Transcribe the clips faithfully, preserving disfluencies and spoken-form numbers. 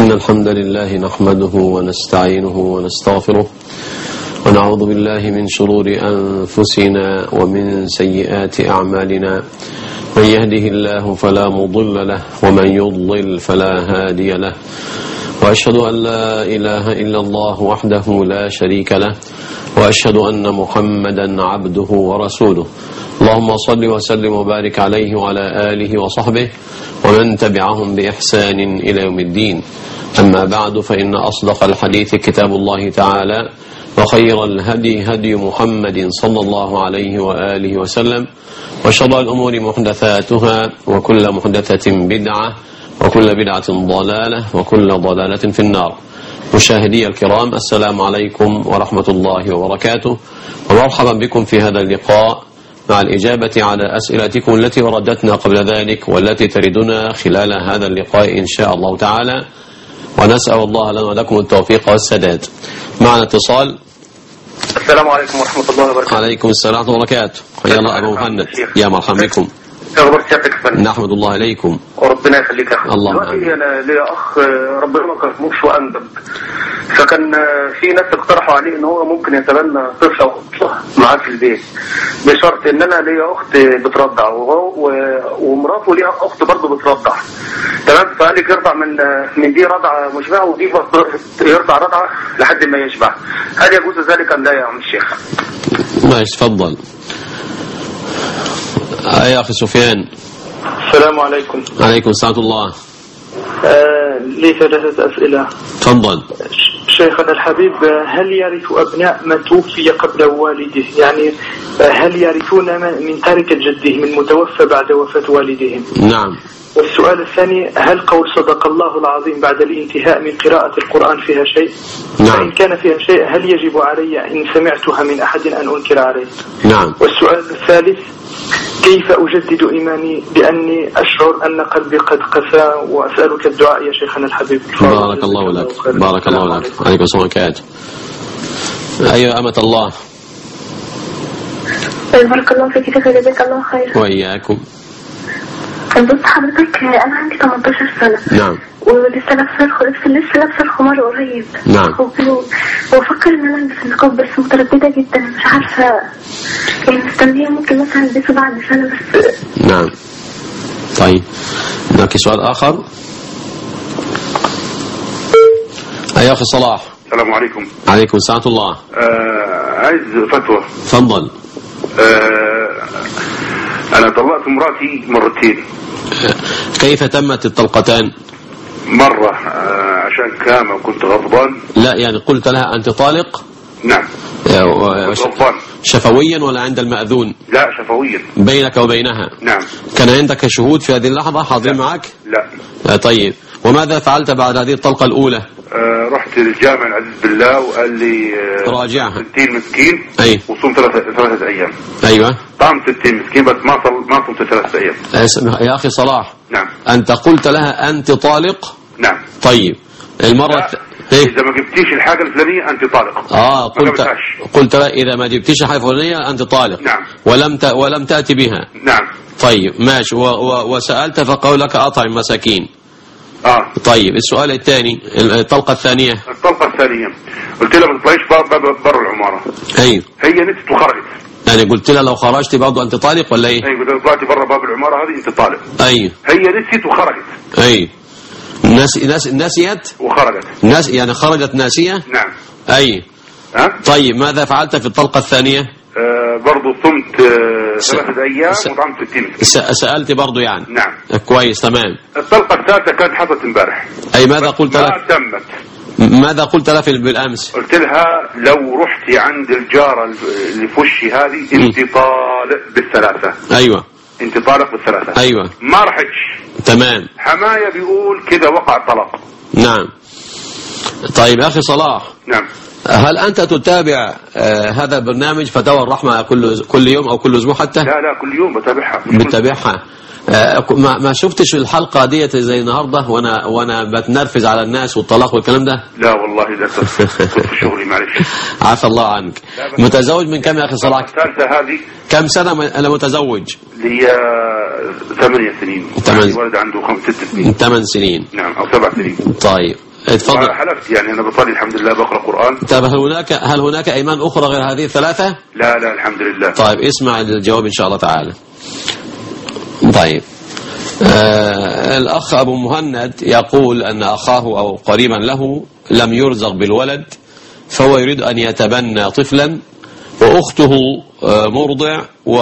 إن الحمد لله نحمده ونستعينه ونستغفره ونعوذ بالله من شرور أنفسنا ومن سيئات أعمالنا. من يهده الله فلا مضل له ومن يضلل فلا هادي له، وأشهد أن لا إله إلا الله وحده لا شريك له، وأشهد أن محمدا عبده ورسوله. اللهم صل وسلم وبارك عليه وعلى آله وصحبه ومن تبعهم بإحسان إلى يوم الدين. أما بعد، فإن أصدق الحديث كتاب الله تعالى، وخير الهدي هدي محمد صلى الله عليه وآله وسلم، وشر الأمور محدثاتها، وكل محدثة بدعة، وكل بدعة ضلالة، وكل ضلالة في النار. مشاهدي الكرام، السلام عليكم ورحمة الله وبركاته، ومرحبا بكم في هذا اللقاء مع الإجابة على أسئلتكم التي وردتنا قبل ذلك والتي تردنا خلال هذا اللقاء إن شاء الله تعالى، ونسأل الله لنا ولكم التوفيق والسداد. معنا اتصال. السلام عليكم ورحمة الله وبركاته. عليكم السلام ورحمة الله وبركاته. حيا الله أبو مهند، يا مرحبا بكم. أخبار سيادتك يا فندم؟ نحمد الله إليكم. وربنا يخليك يا أخي. اللهم دلوقتي أنا ليا أخ ربنا ما كرموش وأندب، فكان في ناس اقترحوا عليه إن هو ممكن يتبنى طفل أو طفلة معاه في البيت، بشرط إن أنا ليا أخت بترضع وهو ومراته ليها أخت برضه بترضع، تمام؟ فقال لي يرضع من من دي رضعة مشبعة ودي يرضع رضعة لحد ما يشبع. هل يجوز ذلك أم لا يا عم الشيخ؟ ماشي، تفضل. يا أخي سفيان. السلام عليكم. عليكم السلام الله. آه لي ثلاثة أسئلة. تفضل. شيخنا الحبيب، هل يرث أبناء من توفي قبل والده؟ يعني هل يرثون من تركة جده من متوفى بعد وفاة والدهم؟ نعم. والسؤال الثاني، هل قول صدق الله العظيم بعد الانتهاء من قراءة القرآن فيها شيء؟ نعم. فإن كان فيها شيء هل يجب علي إن سمعتها من أحد أن أنكر عليه؟ نعم. والسؤال الثالث، كيف أجدد إيماني بأني أشعر أن قلبي قد قسى؟ وأسألك الدعاء يا شيخنا الحبيب. بارك الله لك. بارك الله لك. عليكم السلام وبركاته. أيها أمة الله. بارك الله فيك، جزاك الله خير. وإياكم. بص حضرتك، أنا عندي ثمانية عشر سنة. نعم. ولسه لابسه لسه لابسه الخمار قريب. نعم. وفكر ان انا البس النقاب، بس متردده جدا، مش عارفه يعني، مستنيه ممكن مثلا البسه بعد سنه بس. نعم. طيب، هناك سؤال اخر. يا اخي صلاح. السلام عليكم. عليكم السلام الله. آه عايز فتوى. تفضل. آه انا طلقت مراتي مرتين. كيف تمت الطلقتان؟ مرة آه عشان كام وكنت غضبان. لا، يعني قلت لها أنت طالق؟ نعم. غضبان. شفويا ولا عند المأذون؟ لا، شفويا. بينك وبينها؟ نعم. كان عندك شهود في هذه اللحظة حاضرين معك؟ لا. طيب، وماذا فعلت بعد هذه الطلقة الأولى؟ آه رحت للجامع العزيز بالله وقال لي آه راجعها. ستين مسكين. أي. وصوم ثلاثة ثلاثة أيام. أيوة. طعم ستين مسكين بس ما صل ما صمت ثلاثة أيام. يا أخي صلاح. نعم. أنت قلت لها أنت طالق؟ نعم. طيب، المرة الث... إيه؟ إذا ما جبتيش الحاجة الفلانية أنت طالق. آه قلت قلت لها إذا ما جبتيش الحاجة الفلانية أنت طالق. نعم. ولم ت... ولم تأتي بها. نعم. طيب ماشي. و... و... وسألت فقال لك أطعم مساكين. آه. طيب، السؤال الثاني، الطلقة الثانية. الطلقة الثانية قلت لها ما تطلعيش بره العمارة. أيوه. هي نسيت وخرجت. يعني قلت لها لو خرجت برضه أنت طالق ولا إيه؟ أيوه، قلت طلعتي بره باب العمارة هذه أنت طالق. أيوه. هي نسيت وخرجت. أيوه. ناس ناس ناسيت وخرجت. ناس يعني خرجت ناسية. نعم. أي. ها؟ طيب، ماذا فعلت في الطلقة الثانية؟ آه برضو صمت آه ثلاثة أيام س... وطعمت ستين. س... سألت برضو يعني. نعم. كويس، تمام. الطلقة الثالثة كانت حصلت امبارح. أي، ماذا قلت لها؟ ما تمت. ماذا قلت لها بالأمس؟ قلت لها لو رحتي عند الجارة اللي في وشي هذه أنت طالق بالثلاثة. أيوة. أنت طالق بالثلاثة. أيوة. ما رحتش. تمام. حماية بيقول كده وقع الطلاق. نعم. طيب أخي صلاح. نعم. هل أنت تتابع آه هذا البرنامج فتاوى الرحمة كل كل يوم أو كل أسبوع حتى؟ لا لا، كل يوم بتابعها. بتابعها. آه ما ما شفتش الحلقة ديت زي النهاردة وانا وانا بتنرفز على الناس والطلاق والكلام ده؟ لا والله للاسف كنت في شغلي معلش. عفى الله عنك. متزوج من كم يا اخي صلاح؟ الثالثة هذه. كم سنة انا متزوج؟ لي ثمانية سنين. ثمان. ولد عنده خمس ست سنين. ثمان سنين. نعم، او سبع سنين. طيب اتفضل. حلفت يعني أنا بصلي الحمد لله بقرأ قرآن. طيب هل هناك هل هناك أيمان أخرى غير هذه الثلاثة؟ لا لا الحمد لله. طيب اسمع الجواب إن شاء الله تعالى. طيب آه الأخ أبو مهند يقول أن أخاه أو قريبا له لم يرزق بالولد، فهو يريد أن يتبنى طفلا، وأخته مرضع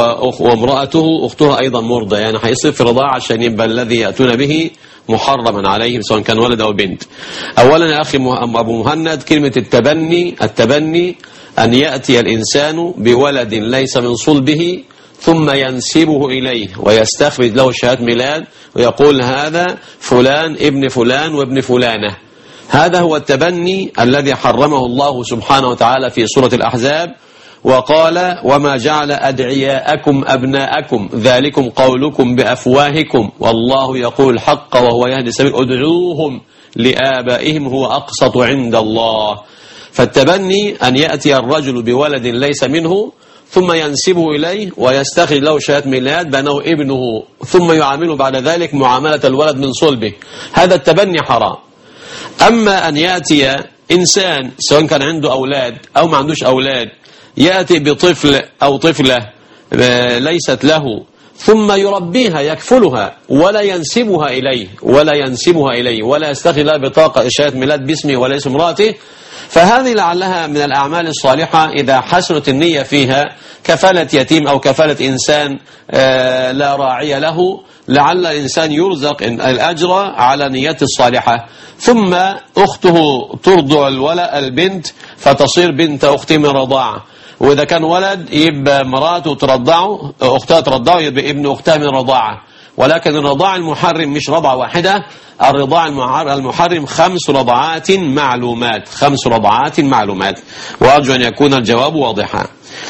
وامرأته أختها أيضا مرضع، يعني هيصير في رضاعة عشان يبقى الذي يأتون به محرما عليهم سواء كان ولد أو بنت. أولا يا أخي أبو مهند، كلمة التبني التبني أن يأتي الإنسان بولد ليس من صلبه ثم ينسبه إليه ويستخرج له شهادة ميلاد ويقول هذا فلان ابن فلان وابن فلانة. هذا هو التبني الذي حرمه الله سبحانه وتعالى في سورة الأحزاب، وقال وما جعل أدعياءكم أبناءكم ذلكم قولكم بأفواهكم والله يقول الحق وهو يهدي السبيل ادعوهم لآبائهم هو أقسط عند الله. فالتبني أن يأتي الرجل بولد ليس منه ثم ينسبه إليه ويستخرج له شهادة ميلاد بأنه ابنه، ثم يعامله بعد ذلك معاملة الولد من صلبه. هذا التبني حرام. أما أن يأتي إنسان سواء كان عنده أولاد أو ما عندوش أولاد، يأتي بطفل أو طفلة ليست له ثم يربيها يكفلها ولا ينسبها إليه ولا ينسبها إليه ولا يستخرج لها بطاقة شهادة ميلاد باسمه ولا اسم امرأته، فهذه لعلها من الأعمال الصالحة إذا حسنت النية فيها، كفالة يتيم أو كفالة إنسان لا راعي له، لعل الإنسان يرزق الأجر على نيته الصالحة. ثم أخته ترضع الولد البنت فتصير بنت أخته من رضاعة، وإذا كان ولد يبقى مراته ترضعه أختها ترضعه يبقى ابن أختها من رضاعة. ولكن الرضاع المحرم مش رضعة واحدة، الرضاع المحرم خمس رضعات معلومات خمس رضعات معلومات وأرجو أن يكون الجواب واضحا.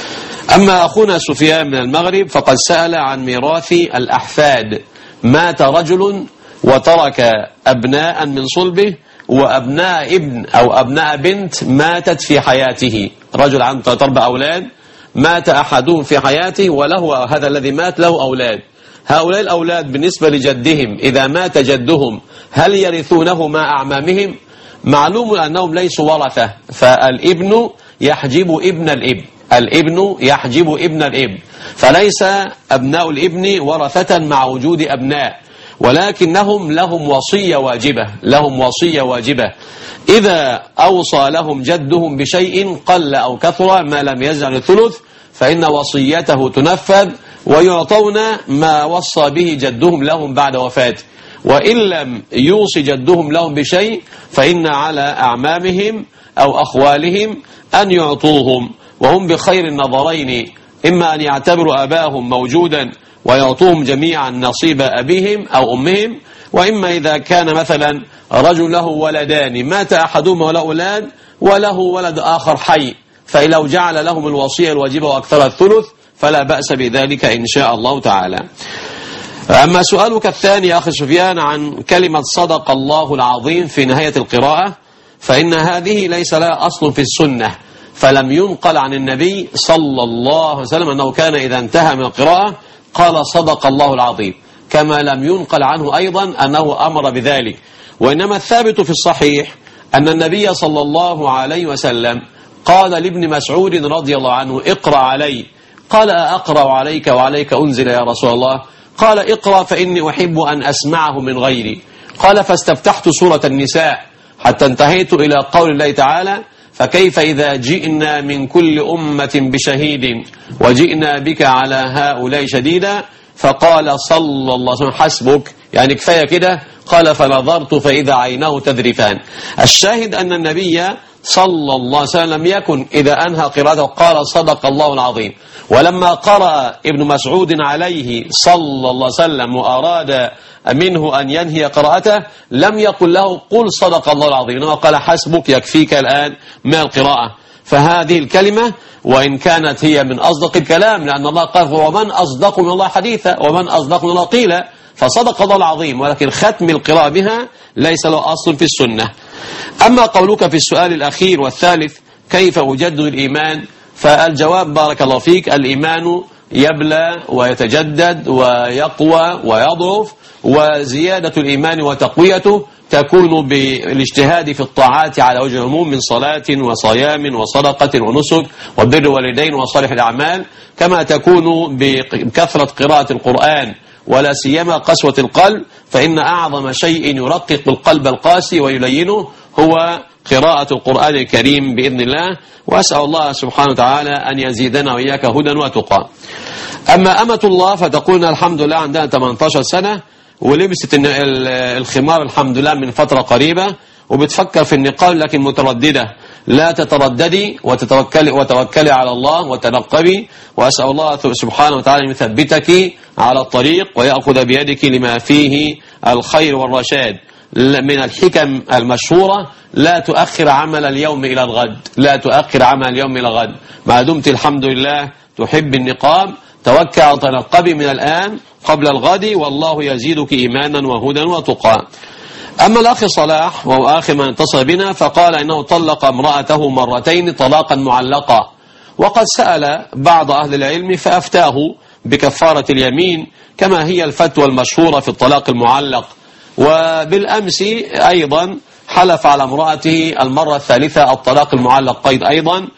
أما أخونا سفيان من المغرب فقد سأل عن ميراث الأحفاد. مات رجل وترك أبناء من صلبه وأبناء ابن أو أبناء بنت ماتت في حياته. رجل عنده ثلاث أربع أولاد، مات أحدهم في حياته وله هذا الذي مات له أولاد. هؤلاء الأولاد بالنسبة لجدهم إذا مات جدهم هل يرثونه مع أعمامهم؟ معلوم أنهم ليسوا ورثة، فالابن يحجب ابن الابن الابن يحجب ابن الابن، فليس أبناء الابن ورثة مع وجود أبناء، ولكنهم لهم وصية واجبة لهم وصية واجبة إذا أوصى لهم جدهم بشيء قل أو كثر ما لم يزل الثلث فإن وصيته تنفذ ويعطون ما وصى به جدهم لهم بعد وفاته. وإن لم يوصي جدهم لهم بشيء فإن على أعمامهم أو أخوالهم أن يعطوهم، وهم بخير النظرين، إما أن يعتبروا أباهم موجودا ويعطوهم جميعا نصيب أبيهم أو أمهم، وإما إذا كان مثلا رجل له ولدان مات أحدهما ولا أولاد وله ولد آخر حي، فلو جعل لهم الوصية الواجبة وأكثر الثلث فلا بأس بذلك إن شاء الله تعالى. أما سؤالك الثاني يا أخي سفيان عن كلمة صدق الله العظيم في نهاية القراءة، فإن هذه ليس لها أصل في السنة، فلم ينقل عن النبي صلى الله عليه وسلم أنه كان إذا انتهى من القراءة قال صدق الله العظيم، كما لم ينقل عنه أيضا أنه أمر بذلك. وإنما الثابت في الصحيح أن النبي صلى الله عليه وسلم قال لابن مسعود رضي الله عنه اقرأ علي، قال أقرأ عليك وعليك أنزل يا رسول الله؟ قال اقرأ فإني أحب أن أسمعه من غيري. قال فاستفتحت سورة النساء حتى انتهيت إلى قول الله تعالى فكيف إذا جئنا من كل أمة بشهيد وجئنا بك على هؤلاء شديدا، فقال صلى الله عليه وسلم حسبك، يعني كفاية كده. قال فنظرت فإذا عيناه تذرفان. الشاهد أن النبي صلى الله عليه وسلم لم يكن إذا أنهى قراءته قال صدق الله العظيم، ولما قرأ ابن مسعود عليه صلى الله عليه وسلم وأراد منه أن ينهي قراءته لم يقل له قل صدق الله العظيم، إنما قال حسبك يكفيك الآن من القراءة. فهذه الكلمة وإن كانت هي من أصدق الكلام، لأن الله قال ومن أصدق من الله حديثا ومن أصدق من الله قيلا، فصدق الله العظيم، ولكن ختم القراءة بها ليس له أصل في السنة. أما قولك في السؤال الأخير والثالث كيف أجدد الإيمان، فالجواب بارك الله فيك الإيمان يبلى ويتجدد ويقوى ويضعف، وزيادة الإيمان وتقويته تكون بالاجتهاد في الطاعات على وجه العموم من صلاة وصيام وصدقة ونسك وبر والدين وصالح الأعمال، كما تكون بكثرة قراءة القرآن ولا سيما قسوة القلب، فإن أعظم شيء يرقق القلب القاسي ويلينه هو قراءة القرآن الكريم بإذن الله. وأسأل الله سبحانه وتعالى أن يزيدنا وإياك هدى وتقى. أما أمة الله فتقول الحمد لله عندها ثمانية عشر سنة ولبست الخمار الحمد لله من فترة قريبة، وبتفكر في النقاب لكن مترددة. لا تترددي وتتوكلي وتوكلي على الله وتنقبي، وأسأل الله سبحانه وتعالى أن يثبتك على الطريق ويأخذ بيدك لما فيه الخير والرشاد. من الحكم المشهورة: لا تؤخر عمل اليوم إلى الغد، لا تؤخر عمل اليوم إلى الغد. ما دمت الحمد لله تحب النقاب توكل وتنقبي من الآن قبل الغد، والله يزيدك إيمانا وهدى وتقى. أما الأخ صلاح وهو آخر من اتصل بنا فقال إنه طلق امرأته مرتين طلاقا معلقا، وقد سأل بعض أهل العلم فأفتاه بكفارة اليمين كما هي الفتوى المشهورة في الطلاق المعلق. وبالأمس أيضا حلف على امرأته المرة الثالثة الطلاق المعلق قيد أيضا،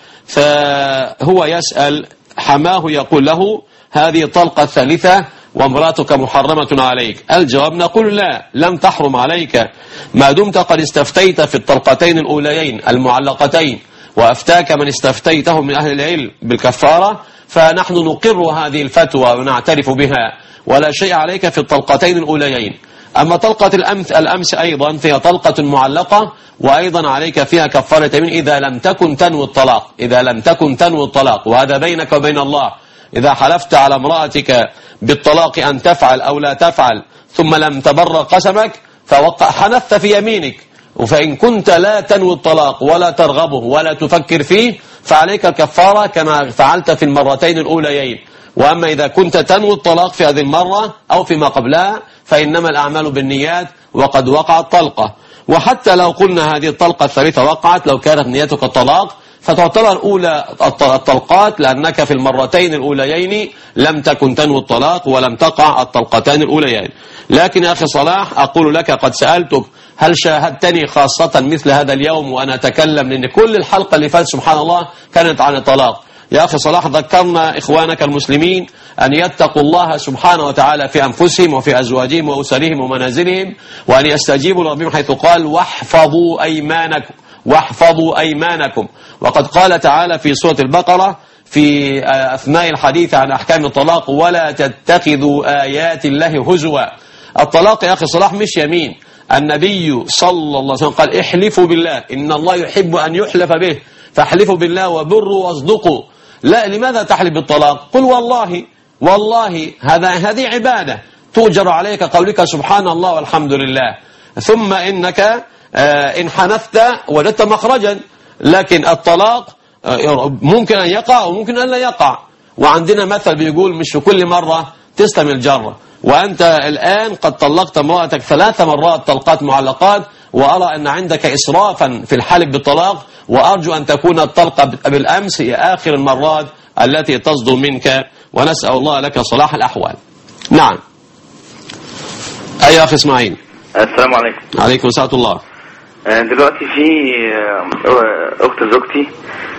فهو يسأل حماه يقول له هذه الطلقة الثالثة وامرأتك محرمة عليك. الجواب نقول لا، لم تحرم عليك ما دمت قد استفتيت في الطلقتين الأوليين المعلقتين، وأفتاك من استفتيته من أهل العلم بالكفارة، فنحن نقر هذه الفتوى ونعترف بها ولا شيء عليك في الطلقتين الأوليين. أما طلقة الأمس, الأمس أيضا فيها طلقة معلقة وأيضا عليك فيها كفارة يمين إذا لم تكن تنوي الطلاق، إذا لم تكن تنوي الطلاق، وهذا بينك وبين الله. إذا حلفت على امرأتك بالطلاق أن تفعل أو لا تفعل ثم لم تبرر قسمك فوقع حنثت في يمينك، فإن كنت لا تنوي الطلاق ولا ترغبه ولا تفكر فيه فعليك الكفارة كما فعلت في المرتين الأوليين. وأما إذا كنت تنوي الطلاق في هذه المرة أو فيما قبلها فإنما الأعمال بالنيات وقد وقعت طلقة. وحتى لو قلنا هذه الطلقة الثالثة وقعت لو كانت نيتك الطلاق فتعتبر الأولى الطلقات، لأنك في المرتين الأوليين لم تكن تنوي الطلاق ولم تقع الطلقتان الأوليين. لكن يا أخي صلاح أقول لك قد سألتك هل شاهدتني خاصة مثل هذا اليوم وأنا أتكلم، لأن كل الحلقة اللي فاتت سبحان الله كانت عن الطلاق. يا أخي صلاح ذكرنا إخوانك المسلمين أن يتقوا الله سبحانه وتعالى في أنفسهم وفي أزواجهم وأسرهم ومنازلهم، وأن يستجيبوا لربهم حيث قال واحفظوا أيمانكم واحفظوا أيمانكم. وقد قال تعالى في سورة البقرة في أثناء الحديث عن أحكام الطلاق ولا تتخذوا آيات الله هزوا. الطلاق يا أخي صلاح مش يمين، النبي صلى الله عليه وسلم قال احلفوا بالله إن الله يحب أن يحلف به فاحلفوا بالله وبروا واصدقوا. لا، لماذا تحلف بالطلاق؟ قل والله والله هذا هذه عبادة تؤجر عليك قولك سبحان الله والحمد لله، ثم إنك إن حنثت وجدت مخرجا. لكن الطلاق ممكن أن يقع وممكن أن لا يقع، وعندنا مثل بيقول مش في كل مرة تسلم الجرة. وأنت الآن قد طلقت امرأتك ثلاث مرات طلقات معلقات، وأرى أن عندك إسرافا في الحلف بالطلاق، وأرجو أن تكون الطلقة بالأمس هي آخر المرات التي تصدر منك، ونسأل الله لك صلاح الأحوال. نعم. أي أخي إسماعيل. السلام عليكم. عليكم السلام الله. دلوقتي في أخت زوجتي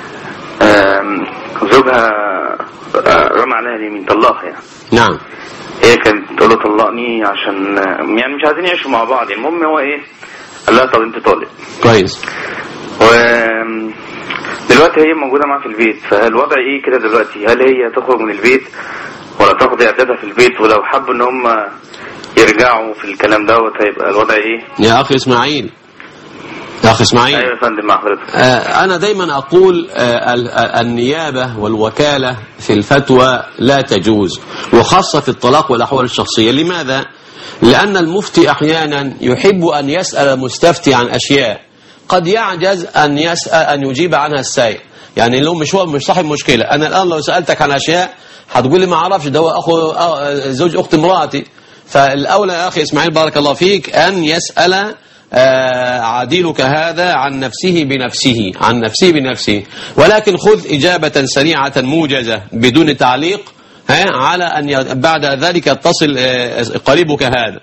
زوجها رمى عليها اليمين طلقها يعني. نعم. هي كانت تقول له طلقني عشان يعني مش عايزين يعيشوا مع بعض. المهم هو ايه قال لها طب انت طالق كويس. و دلوقتي هي موجوده معاه في البيت، فالوضع ايه كده دلوقتي؟ هل هي تخرج من البيت ولا تاخد اعدادها في البيت؟ ولو حبوا ان هم يرجعوا في الكلام دوت هيبقى الوضع ايه؟ يا اخي اسماعيل يا اخي اسماعيل ايوه يا فندم مع حضرتك. آه انا دايما اقول آه النيابه والوكاله في الفتوى لا تجوز، وخاصه في الطلاق والاحوال الشخصيه. لماذا؟ لان المفتي احيانا يحب ان يسال المستفتي عن اشياء قد يعجز ان يسال ان يجيب عنها السائل. يعني لو مش هو مش صاحب مشكله، انا الان لو سالتك عن اشياء هتقول لي ما اعرفش، ده هو اخو زوج اخت امراتي. فالاولى يا اخي اسماعيل بارك الله فيك ان يسال آه عديلك هذا عن نفسه بنفسه عن نفسه بنفسه ولكن خذ إجابة سريعة موجزة بدون تعليق ها على أن بعد ذلك تصل آه قريبك هذا.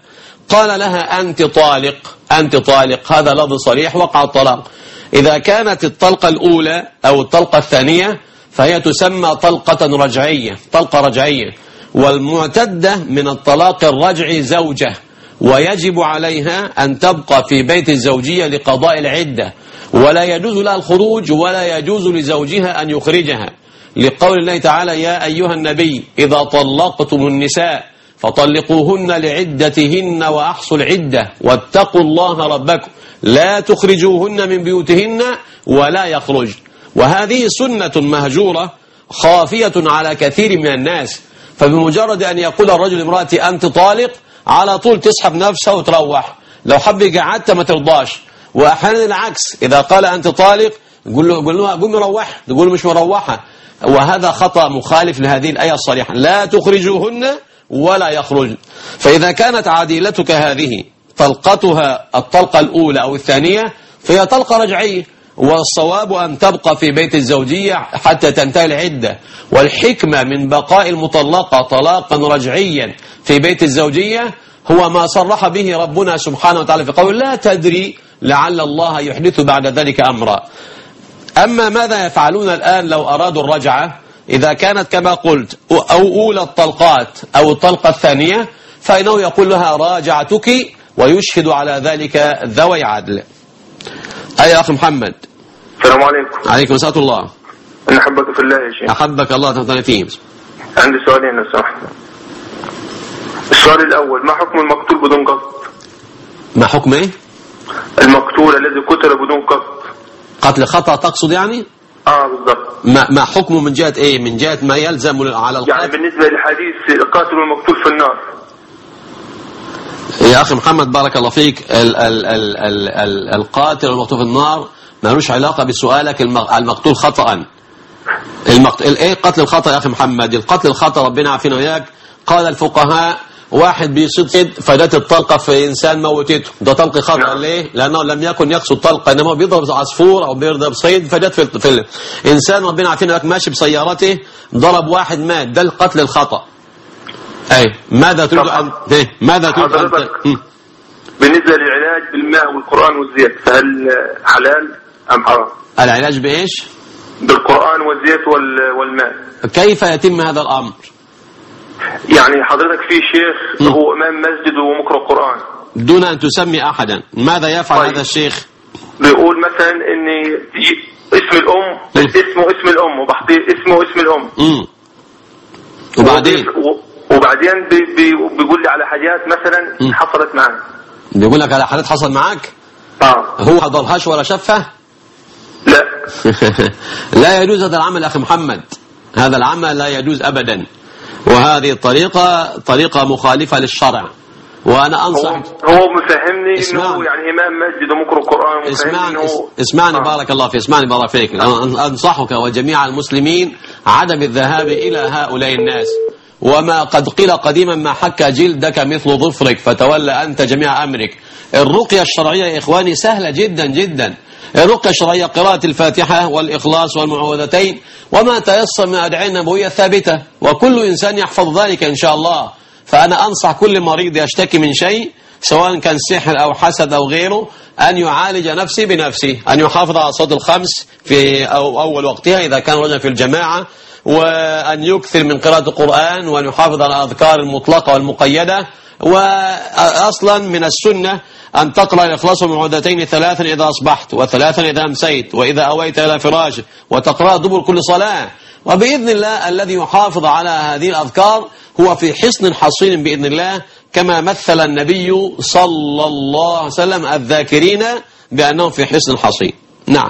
قال لها أنت طالق، أنت طالق، هذا لفظ صريح، وقع الطلاق. إذا كانت الطلقة الأولى أو الطلقة الثانية فهي تسمى طلقة رجعية، طلقة رجعية. والمعتدة من الطلاق الرجعي زوجة، ويجب عليها أن تبقى في بيت الزوجية لقضاء العدة، ولا يجوز لها الخروج ولا يجوز لزوجها أن يخرجها، لقول الله تعالى يا أيها النبي إذا طلقتم النساء فطلقوهن لعدتهن وأحصوا العدة واتقوا الله ربكم لا تخرجوهن من بيوتهن ولا يخرج. وهذه سنة مهجورة خافية على كثير من الناس، فبمجرد أن يقول الرجل امرأتي أنت طالق على طول تسحب نفسها وتروح، لو حب قعدت ما ترضاش. وأحيانا العكس، إذا قال أنت طالق يقول له يقول له قوم مروح، تقول مش مروحة، وهذا خطأ مخالف لهذه الآية الصريحة لا تخرجوهن ولا يخرج. فإذا كانت عديلتك هذه طلقتها الطلقة الأولى أو الثانية فهي طلقة رجعية، والصواب أن تبقى في بيت الزوجية حتى تنتهي العدة. والحكمة من بقاء المطلقة طلاقا رجعيا في بيت الزوجية هو ما صرح به ربنا سبحانه وتعالى في قول لا تدري لعل الله يحدث بعد ذلك أمرا. أما ماذا يفعلون الآن لو أرادوا الرجعة؟ إذا كانت كما قلت أو أولى الطلقات أو الطلقة الثانية فإنه يقول لها راجعتك ويشهد على ذلك ذوي عدل. أي أخي محمد. السلام عليكم. عليكم السلام الله. أنا أحبك في الله يا شيخ. أحبك الله تفضل فيه. عندي سؤالين لو سمحت. السؤال الأول ما حكم المقتول بدون قصد؟ ما حكم إيه؟ المقتول الذي قتل بدون قصد. قتل خطأ تقصد يعني؟ اه بالضبط. ما ما حكمه من جهة ايه؟ من جهة ما يلزم على القاتل. يعني بالنسبة لحديث القاتل والمقتول في النار. يا اخي محمد بارك الله فيك، ال ال ال ال ال القاتل والمقتول في النار مالوش علاقة بسؤالك المقتول خطأ. المقتول ايه قتل الخطأ يا اخي محمد؟ القتل الخطأ ربنا عافينا وياك. قال الفقهاء واحد بيصيد فدت الطلقة في إنسان موتته، ده طلق خطأ. ليه؟ لأنه لم يكن يقصد طلقة، إنما بيضرب عصفور أو بيضرب صيد فجت في, في الإنسان ربنا عارفين لك ماشي بسيارته ضرب واحد مات، ده القتل الخطأ. أي ماذا تريد أن إيه؟ ماذا تريد أن بالنسبة للعلاج بالماء والقرآن والزيت فهل حلال أم حرام؟ العلاج بإيش؟ بالقرآن والزيت والماء. كيف يتم هذا الأمر؟ يعني حضرتك في شيخ م. هو امام مسجد ومقرأ قرآن دون ان تسمي احدا، ماذا يفعل طيب. هذا الشيخ؟ بيقول مثلا ان اسم الام م. اسمه اسم الام وبحط اسمه اسم الام امم وبعدين وبعدين بي بي بيقول لي على حاجات مثلا م. حصلت معاك. بيقول لك على حاجات حصل معاك؟ اه هو حضرهاش ولا شافها؟ لا لا يجوز هذا العمل يا اخي محمد، هذا العمل لا يجوز ابدا، وهذه الطريقة طريقة مخالفة للشرع. وأنا أنصح هو, هو مفهمني إنه يعني إمام مسجد ومقرأ قرآن. اسمعني اسمعني آه. بارك الله فيك، اسمعني بارك فيك. أنصحك وجميع المسلمين عدم الذهاب إلى هؤلاء الناس، وما قد قيل قديما ما حك جلدك مثل ظفرك فتولى أنت جميع أمرك. الرقية الشرعية يا إخواني سهلة جدا جدا. الرقية الشرعية قراءة الفاتحة والإخلاص والمعوذتين وما تيسر من أدعية النبوية الثابتة، وكل إنسان يحفظ ذلك إن شاء الله. فأنا أنصح كل مريض يشتكي من شيء سواء كان سحر أو حسد أو غيره أن يعالج نفسه بنفسه، أن يحافظ على الصلاة الخمس في أو أول وقتها إذا كان رجل في الجماعة، وأن يكثر من قراءة القرآن، وأن يحافظ على الأذكار المطلقة والمقيدة. وأصلا من السنة أن تقرأ الإخلاص والمعوذتين ثلاثا إذا أصبحت وثلاثا إذا أمسيت وإذا أويت إلى فراشك، وتقرأ دبر كل صلاة. وبإذن الله الذي يحافظ على هذه الأذكار هو في حصن حصين بإذن الله، كما مثل النبي صلى الله عليه وسلم الذاكرين بأنهم في حصن حصين. نعم.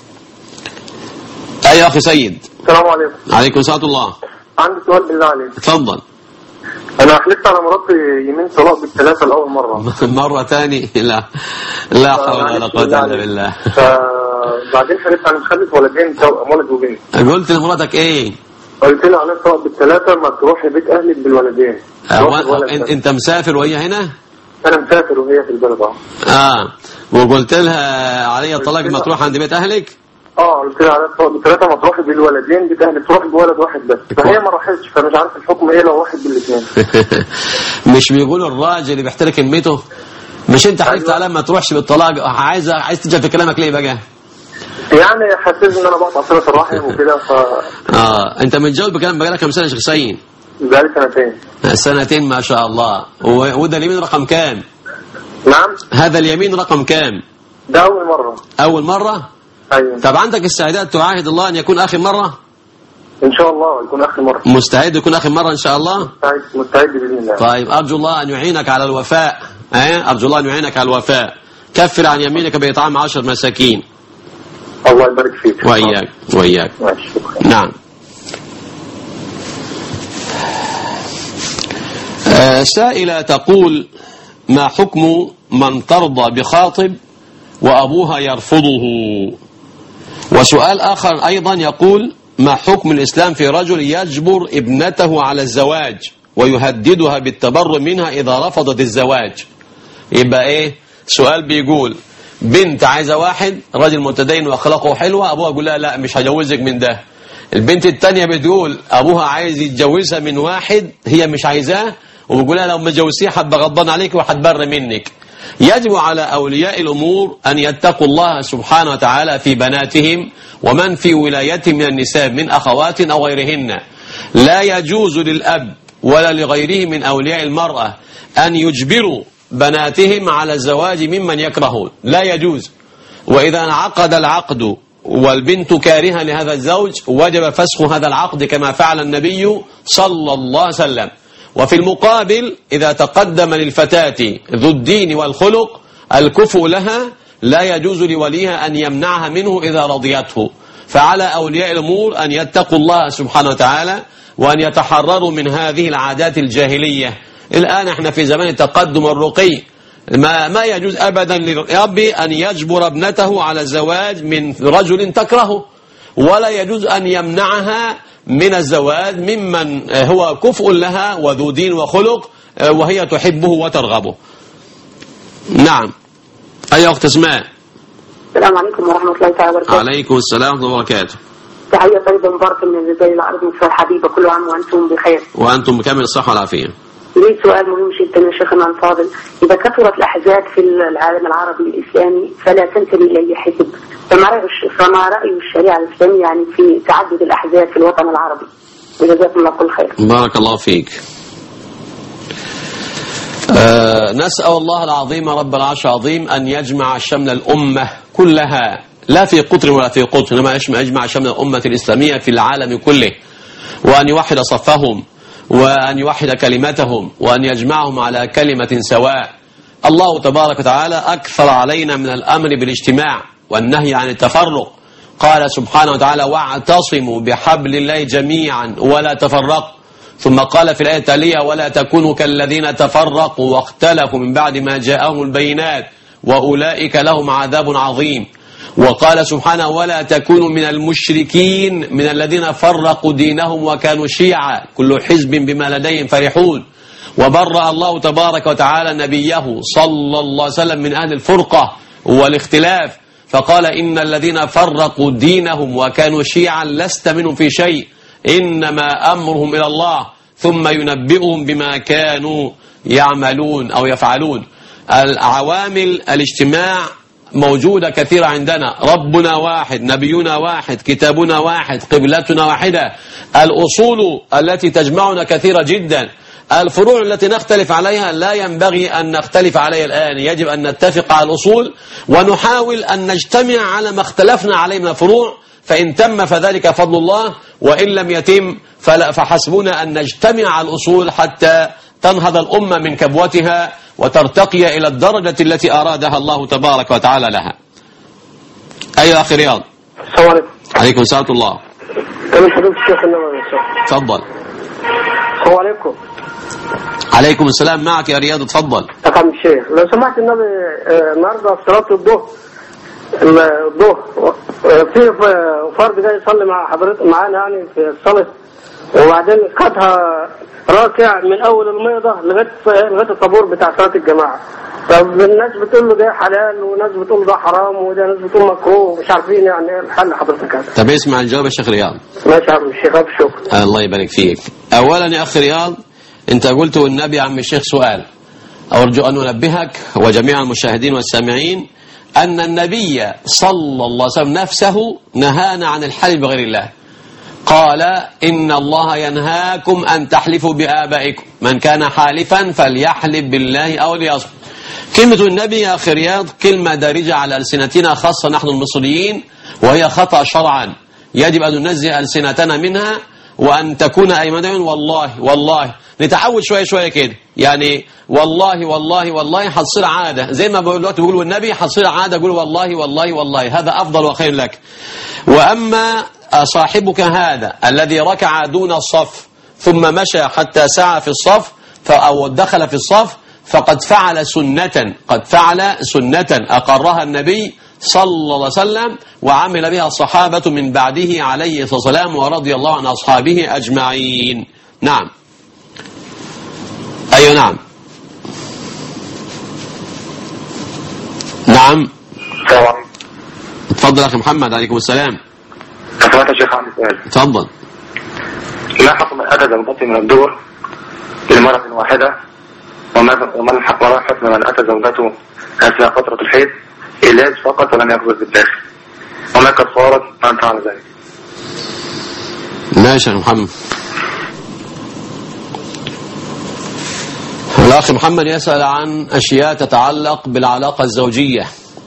أي أخي سيد. السلام عليكم. عليكم السلام الله. عندي سؤال بالله عليك. تفضل. أنا حلفت على مراتي يمين طلاق بالثلاثة لأول مرة. مرة ثاني؟ لا لا حول ولا قوة إلا بالله. فبعدين حلفت على مخلف ولدين ولد وبنت. قلت لمراتك إيه؟ قلت لها على طلاق بالثلاثة ما تروحي بيت أهلك بالولدين. أنت مسافر وهي هنا؟ أنا مسافر وهي في البلد. آه وقلت لها علي الطلاق ما تروح عند بيت أهلك؟ اه قلت لها على ثلاثة مطروح بالولدين بتهل تروح بولد واحد بس، فهي ما راحتش، فمش عارف الحكم ايه لو واحد بالاثنين. مش بيقولوا الراجل اللي بيحترق كلمته؟ مش انت حلفت أيوة. على ما تروحش بالطلاق، عايز عايز ترجع في كلامك ليه بقى؟ يعني حسيت ان انا بقطع صلة الرحم وكده ف اه انت متجوز بكلام بقالك كام سنه يا شيخ سيد؟ بقالي سنتين. سنتين ما شاء الله. وده اليمين رقم كام؟ نعم هذا اليمين رقم كام؟ ده اول مرة. اول مرة؟ ايوه. طب عندك استعداد تعاهد الله ان يكون اخر مرة؟ ان شاء الله يكون اخر مرة. مستعد يكون اخر مرة ان شاء الله؟ مستعد مستعد باذن الله. طيب ارجو الله ان يعينك على الوفاء. اه ارجو الله ان يعينك على الوفاء. كفر عن يمينك باطعام عشر مساكين. الله يبارك فيك. واياك واياك. نعم. آه سائلة تقول: ما حكم من ترضى بخاطب وأبوها يرفضه؟ وسؤال آخر أيضا يقول: ما حكم الإسلام في رجل يجبر ابنته على الزواج ويهددها بالتبرؤ منها إذا رفضت الزواج؟ يبقى إيه؟ سؤال بيقول: بنت عايزة واحد راجل متدين وأخلاقه حلوة، أبوها يقول لها لا مش هجوزك من ده. البنت التانية بتقول أبوها عايز يتجوزها من واحد هي مش عايزاه، وبيقول لها لو ما جوزتيه هبقى غضبان عليك وهتبر منك. يجب على أولياء الأمور أن يتقوا الله سبحانه وتعالى في بناتهم ومن في ولايتهم من النساء من أخوات أو غيرهن. لا يجوز للأب ولا لغيره من أولياء المرأة أن يجبروا بناتهم على الزواج ممن يكرهون، لا يجوز. وإذا انعقد العقد والبنت كارهة لهذا الزوج وجب فسخ هذا العقد كما فعل النبي صلى الله عليه وسلم. وفي المقابل إذا تقدم للفتاة ذو الدين والخلق الكفء لها لا يجوز لوليها أن يمنعها منه إذا رضيته. فعلى أولياء الأمور أن يتقوا الله سبحانه وتعالى وأن يتحرروا من هذه العادات الجاهلية. الآن احنا في زمان التقدم الرقي، ما, ما يجوز أبدا للأب أن يجبر ابنته على الزواج من رجل تكرهه، ولا يجوز أن يمنعها من الزواج ممن هو كفء لها وذو دين وخلق وهي تحبه وترغبه. نعم. أي أخت اسماء؟ السلام عليكم ورحمة الله تعالى وبركاته. عليكم السلام ورحمة الله وبركاته. تحية طيبة مباركة من الجزائر العربية الحبيبة، كل عام وأنتم بخير. وأنتم بكامل الصحة والعافية. لي سؤال مهم جدا يا شيخنا الفاضل: إذا كثرت الأحزاب في العالم العربي الإسلامي فلا تنتمي إلى أي حزب، فما رأي فما رأي الشريعة الإسلامية يعني في تعدد الأحزاب في الوطن العربي؟ وجزاكم الله كل خير. بارك الله فيك. آه نسأل الله العظيم رب العرش العظيم أن يجمع شمل الأمة كلها، لا في قطر ولا في قطر، إنما يجمع شمل الأمة الإسلامية في العالم كله، وأن يوحد صفهم وأن يوحد كلمتهم وأن يجمعهم على كلمة سواء. الله تبارك وتعالى أكثر علينا من الأمر بالاجتماع والنهي عن التفرق. قال سبحانه وتعالى: واعتصموا بحبل الله جميعا ولا تفرقوا. ثم قال في الآية التالية: ولا تكونوا كالذين تفرقوا واختلفوا من بعد ما جاءهم البينات وأولئك لهم عذاب عظيم. وقال سبحانه: ولا تكونوا من المشركين من الذين فرقوا دينهم وكانوا شيعا كل حزب بما لديهم فرحون. وبرأ الله تبارك وتعالى نبيه صلى الله عليه وسلم من أهل الفرقة والاختلاف، فقال: إن الذين فرقوا دينهم وكانوا شيعا لست منهم في شيء، إنما أمرهم إلى الله ثم ينبئهم بما كانوا يعملون أو يفعلون. العوامل الاجتماع موجودة كثيرة عندنا، ربنا واحد، نبينا واحد، كتابنا واحد، قبلتنا واحدة. الأصول التي تجمعنا كثيرة جدا، الفروع التي نختلف عليها لا ينبغي أن نختلف عليها الآن، يجب أن نتفق على الأصول ونحاول أن نجتمع على ما اختلفنا عليه من الفروع، فإن تم فذلك فضل الله، وإن لم يتم فحسبنا أن نجتمع على الأصول حتى تنهض الأمة من كبوتها وترتقي إلى الدرجة التي أرادها الله تبارك وتعالى لها. أي أخي رياض؟ السلام عليكم. عليكم السلام ورحمة الله. من حضرتك الشيخ النبوي؟ تفضل. السلام عليكم. عليكم السلام، معك يا رياض، تفضل. أقام الشيخ، لو سمحت النبي النهارده صلاة الظهر الظهر في فرد جاي يصلي مع حضرتك معانا يعني في الصلاة، وبعدين خدها راكع من اول الميضة لغايه لغايه الطابور بتاع صلاة الجماعة. طب الناس بتقول له ده حلال وناس بتقول ده حرام وده ناس بتقول مكروه، مش عارفين يعني ايه الحل حضرتك هذا. طب اسمع الجواب يا شيخ رياض. ماشي يا عم الشيخ، شكرا. الله يبارك فيك. اولا يا اخ رياض، انت قلت والنبي يا عم الشيخ سؤال، ارجو ان انبهك وجميع المشاهدين والسامعين ان النبي صلى الله عليه وسلم نفسه نهانا عن الحلف بغير الله. قال إن الله ينهاكم أن تحلفوا بآبائكم، من كان حالفا فليحلف بالله أو ليصمت. كلمة النبي يا أخي رياض كلمة دارجة على ألسنتنا خاصة نحن المصريين، وهي خطأ شرعا، يجب أن ننزه ألسنتنا منها وأن تكون أيمنا والله والله. نتعود شوية شوية كده، يعني والله والله والله حتصير عادة، زي ما بقول دلوقتي بقول والنبي حتصير عادة، قول والله والله والله، هذا أفضل وخير لك. وأما صاحبك هذا الذي ركع دون الصف ثم مشى حتى سعى في الصف أو دخل في الصف، فقد فعل سنة، قد فعل سنة أقرها النبي صلى الله عليه وسلم وعمل بها الصحابة من بعده عليه الصلاة والسلام ورضي الله عن أصحابه أجمعين. نعم. أيوة نعم. نعم. اتفضل أخي محمد. عليكم السلام. سمعت يا شيخ عندي سؤال. اتفضل. لا حكم أدى زوجته من الدبر لمرة واحدة، وما الحكم من أتى زوجته أثناء فترة الحيض علاج فقط ولم يأخذ بالداخل، وما كفارة من فعل ذلك؟ ماشي يا محمد. الأخ محمد يسأل عن أشياء تتعلق بالعلاقة الزوجية.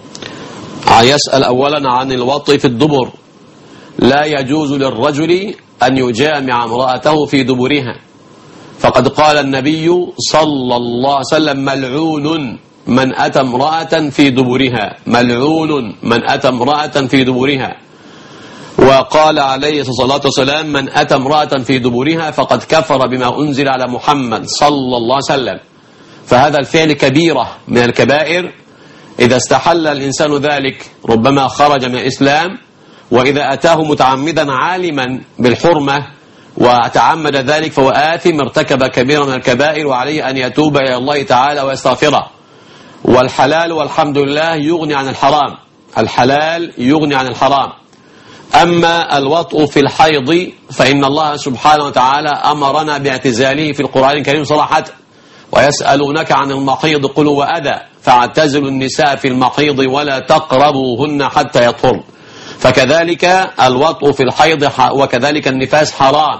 يسأل أولا عن الوطء في الدبر. لا يجوز للرجل أن يجامع امرأته في دبرها، فقد قال النبي صلى الله عليه وسلم ملعون من أتى امرأة في دبرها، ملعون من أتى امرأة في دبرها. وقال عليه الصلاة والسلام من أتى امرأة في دبرها فقد كفر بما أنزل على محمد صلى الله عليه وسلم. فهذا الفعل كبيرة من الكبائر، إذا استحل الإنسان ذلك ربما خرج من الإسلام، وإذا أتاه متعمدا عالما بالحرمة وتعمد ذلك فهو آثم، ارتكب كبيرا من الكبائر، وعليه أن يتوب إلى الله تعالى ويستغفره. والحلال والحمد لله يغني عن الحرام، الحلال يغني عن الحرام. أما الوطء في الحيض فإن الله سبحانه وتعالى أمرنا باعتزاله في القرآن الكريم صراحة. ويسألونك عن المحيض قل هو أذى فاعتزلوا النساء في المحيض ولا تقربوهن حتى يطهرن. فكذلك الوطء في الحيض وكذلك النفاس حرام،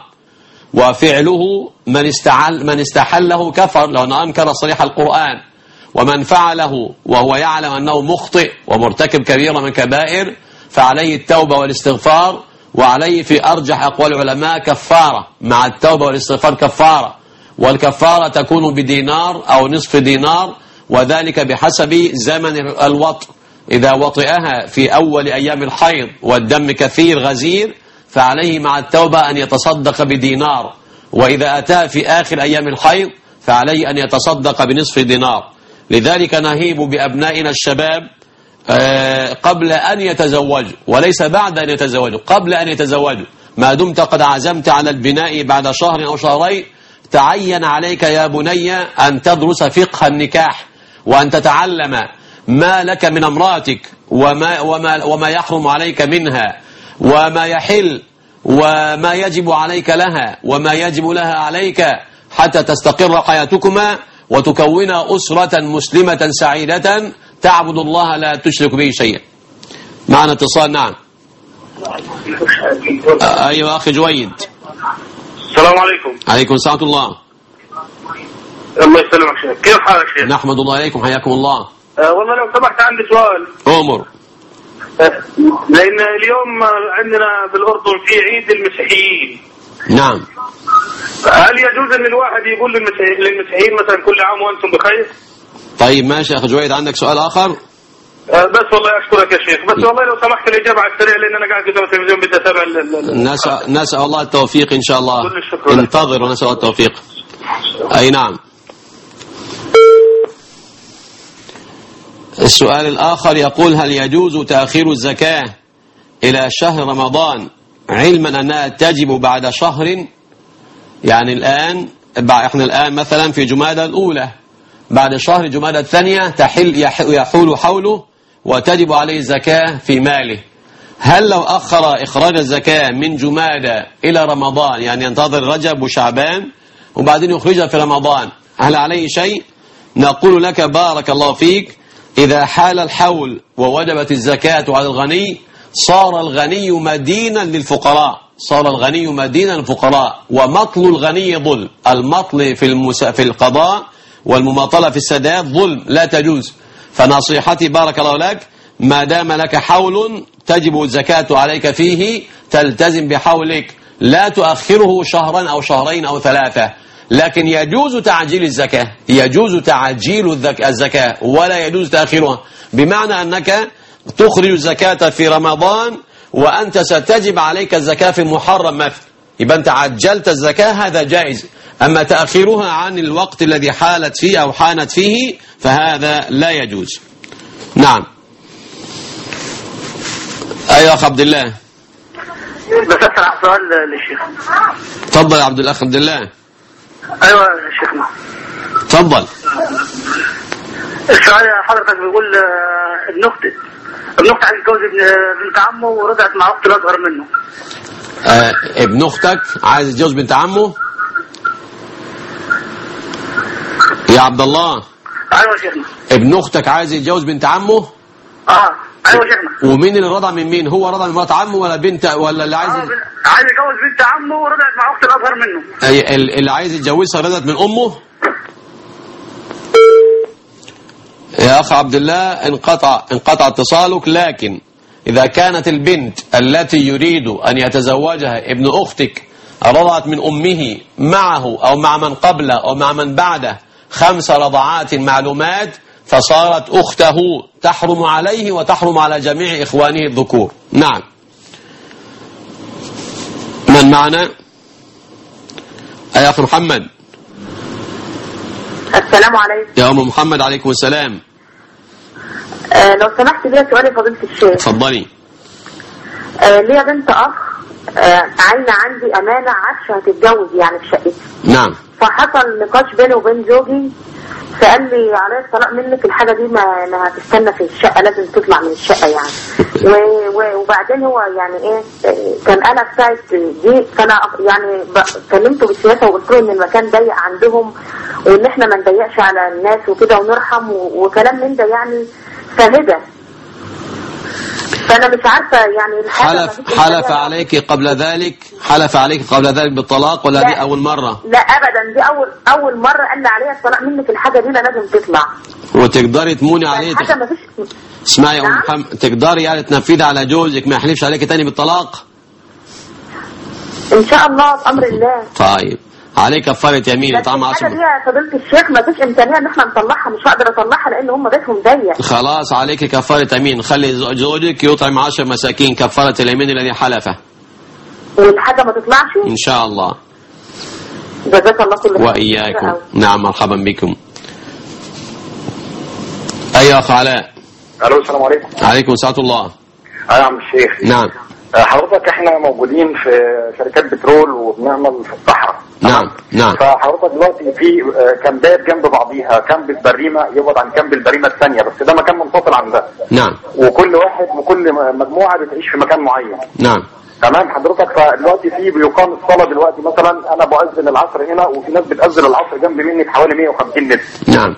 وفعله من استحل من استحله كفر لو أنكر صريح القرآن، ومن فعله وهو يعلم أنه مخطئ ومرتكب كبيرة من كبائر فعليه التوبة والاستغفار، وعليه في أرجح أقوال العلماء كفارة، مع التوبة والاستغفار كفارة، والكفارة تكون بدينار أو نصف دينار، وذلك بحسب زمن الوطء. إذا وطئها في أول أيام الحيض والدم كثير غزير فعليه مع التوبة أن يتصدق بدينار، وإذا أتى في آخر أيام الحيض فعليه أن يتصدق بنصف دينار. لذلك نهيب بأبنائنا الشباب قبل أن يتزوجوا، وليس بعد أن يتزوجوا، قبل أن يتزوجوا. ما دمت قد عزمت على البناء بعد شهر أو شهرين تعين عليك يا بني أن تدرس فقه النكاح، وأن تتعلم ما لك من امرأتك وما, وما, وما يحرم عليك منها، وما يحل وما يجب عليك لها وما يجب لها عليك، حتى تستقر حياتكما وتكون أسرة مسلمة سعيدة تعبد الله لا تشرك به شيئا. معنا اتصال. نعم. أيوة أخي جويد. السلام عليكم. عليكم السلام ورحمة الله. الله يسلمك شيخ، كيف حالك شيخ؟ نحمد الله عليكم، حياكم الله. أه والله لو سمحت عندي سؤال. أمر. أه لأن اليوم عندنا بالأردن في عيد المسيحيين. نعم. هل يجوز أن الواحد يقول للمسيحيين مثلا كل عام وأنتم بخير؟ طيب ماشي يا أخي جويد، عندك سؤال آخر؟ أه بس والله أشكرك يا شيخ، بس والله لو سمحت الإجابة على السريع لأن أنا قاعد قدام التلفزيون بدي أتابع. نسأل نسأل الله التوفيق إن شاء الله. انتظر ونسأل الله التوفيق. أي نعم. السؤال الآخر يقول هل يجوز تأخير الزكاة إلى شهر رمضان علما أنها تجب بعد شهر، يعني الآن احنا الآن مثلا في جمادى الأولى، بعد شهر جمادى الثانية تحل يحول حوله وتجب عليه الزكاة في ماله. هل لو أخر إخراج الزكاة من جمادى إلى رمضان، يعني ينتظر رجب وشعبان وبعدين يخرجها في رمضان، هل عليه شيء؟ نقول لك بارك الله فيك، إذا حال الحول ووجبت الزكاة على الغني صار الغني مدينا للفقراء، صار الغني مدينا للفقراء، ومطل الغني ظلم، المطل في, المس... في القضاء والمماطلة في السداد ظلم لا تجوز. فنصيحتي بارك الله لك، ما دام لك حول تجب الزكاة عليك فيه تلتزم بحولك، لا تؤخره شهرا أو شهرين أو ثلاثة، لكن يجوز تعجيل الزكاة، يجوز تعجيل الزكاة ولا يجوز تأخيرها، بمعنى أنك تخرج الزكاة في رمضان وأنت ستجب عليك الزكاة في محرم مثلا، يبقى أنت عجلت الزكاة، هذا جائز. أما تأخيرها عن الوقت الذي حالت فيه أو حانت فيه فهذا لا يجوز. نعم. أيها أخ عبد الله. بس أسرع سؤال للشيخ. تفضل يا عبد الأخ عبد الله. أيوة يا شيخنا. تفضل. السؤال حضرتك بيقول ابن أختي ابن أختي عايز يتجوز بنت عمه ورجعت مع أخت الأصغر منه. آه ابن أختك عايز يتجوز بنت عمه؟ يا عبد الله. أيوة يا شيخنا. ابن أختك عايز يتجوز بنت عمه؟ اه ايوه شيخنا. ومين اللي رضى من مين؟ هو رضى من مرات عمه ولا بنت ولا اللي عايز اه عايز يتجوز بنت عمه ورضعت مع اخت الاصغر منه؟ اي اللي عايز يتجوزها رضت من امه؟ يا اخ عبد الله انقطع انقطع اتصالك، لكن اذا كانت البنت التي يريد ان يتزوجها ابن اختك رضعت من امه معه او مع من قبله او مع من بعده خمس رضعات معلومات فصارت أخته تحرم عليه وتحرم على جميع إخوانه الذكور. نعم. من معنا؟ يا أخي محمد. السلام عليكم. يا أم محمد عليكم السلام. آه لو سمحت لي سؤالي فضيلة الشيخ. اتفضلي. آه ليا بنت أخ آه عاينة عندي أمانة عفشة هتتجوز يعني في شقتي. نعم. فحصل نقاش بيني وبين زوجي، فقال لي على الطلاق منك، الحاجة دي ما, ما هتستنى في الشقة، لازم تطلع من الشقة يعني. وبعدين هو يعني ايه، كان انا في ساعة دي فانا يعني كلمته بالسياسة وقلت له ان المكان ضيق عندهم وان احنا ما نضيقش على الناس وكده ونرحم وكلام من ده يعني، فهدى. فانا مش عارفة يعني حلف حلف عليك قبل ذلك حلف عليك قبل ذلك بالطلاق ولا دي اول مرة؟ لا ابدا، دي اول اول مرة قال لي عليها الطلاق منك، الحاجة دي لازم تطلع. وتقدري تموني عليه حاجة ما فيش. اسمعي يا ام محمد، تقدري يعني تنفذي على جوزك ما يحلفش عليك تاني بالطلاق؟ ان شاء الله بامر الله. طيب عليك كفارة يمين اطعام عشرة. الحاجة دي يا فضيلة الشيخ ما فيش امكانية ان احنا نطلعها، مش هقدر اطلعها لان هم بيتهم ضيق. خلاص عليك كفارة يمين، خلي زوجك يطعم عشر مساكين كفارة اليمين الذي حلفه. والحاجة ما تطلعش ان شاء الله. جزاك الله كل خير. واياكم. نعم مرحبا بكم. ايها اخ علاء. الو السلام عليكم. عليكم السلام الله. ايوه يا عم الشيخ. نعم. حضرتك احنا موجودين في شركات بترول وبنعمل في الصحراء. نعم نعم. فحضرتك دلوقتي في كامبات جنب بعضيها، كامب البريمه يبعد عن كامب البريمه الثانيه، بس ده مكان منفصل عن ده. نعم. وكل واحد وكل مجموعه بتعيش في مكان معين. نعم. تمام حضرتك. فدلوقتي في بيقام الصلاه دلوقتي مثلا انا بؤذن العصر هنا وفي ناس بتأذن العصر جنب مني بحوالي مية وخمسين متر. نعم.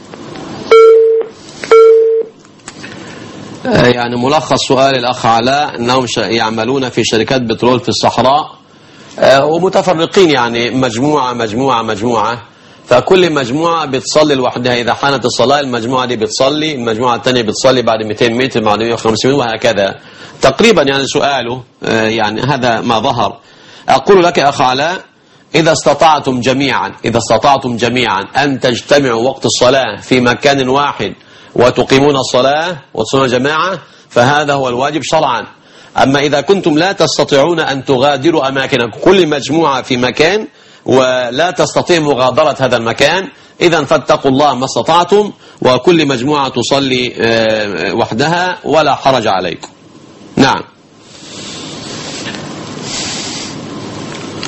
يعني ملخص سؤال الأخ علاء أنهم يعملون في شركات بترول في الصحراء ومتفرقين، يعني مجموعة مجموعة مجموعة، فكل مجموعة بتصلي لوحدها، إذا حانت الصلاة المجموعة دي بتصلي، المجموعة الثانية بتصلي بعد مئتين متر بعد مئة وخمسين وهكذا تقريبا. يعني سؤاله يعني هذا ما ظهر. أقول لك يا أخ علاء، إذا استطعتم جميعا إذا استطعتم جميعا أن تجتمعوا وقت الصلاة في مكان واحد وتقيمون الصلاة وتصلون جماعة فهذا هو الواجب شرعا. أما إذا كنتم لا تستطيعون أن تغادروا أماكنكم، كل مجموعة في مكان ولا تستطيع مغادرة هذا المكان، إذا فاتقوا الله ما استطعتم وكل مجموعة تصلي وحدها ولا حرج عليكم. نعم.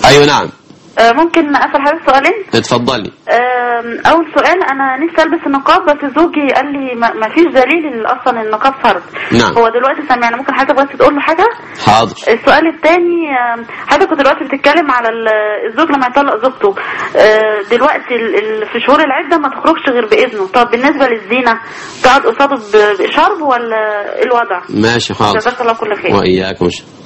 أيوة نعم. ممكن أسأل حضرتك سؤالين؟ اتفضلي. أول سؤال، أنا نفسي ألبس النقاب بس زوجي قال لي ما فيش دليل أصلا النقاب فرض. نعم. هو دلوقتي سامعني، ممكن حضرتك بس تقول له حاجة؟ حاضر. السؤال الثاني، حضرتك كنت دلوقتي بتتكلم على الزوج لما يطلق زوجته، دلوقتي في شهور العدة ما تخرجش غير بإذنه، طب بالنسبة للزينة تقعد قصاده بشرب ولا إيه الوضع؟ ماشي حاضر. جزاك الله كل خير. وإياكم.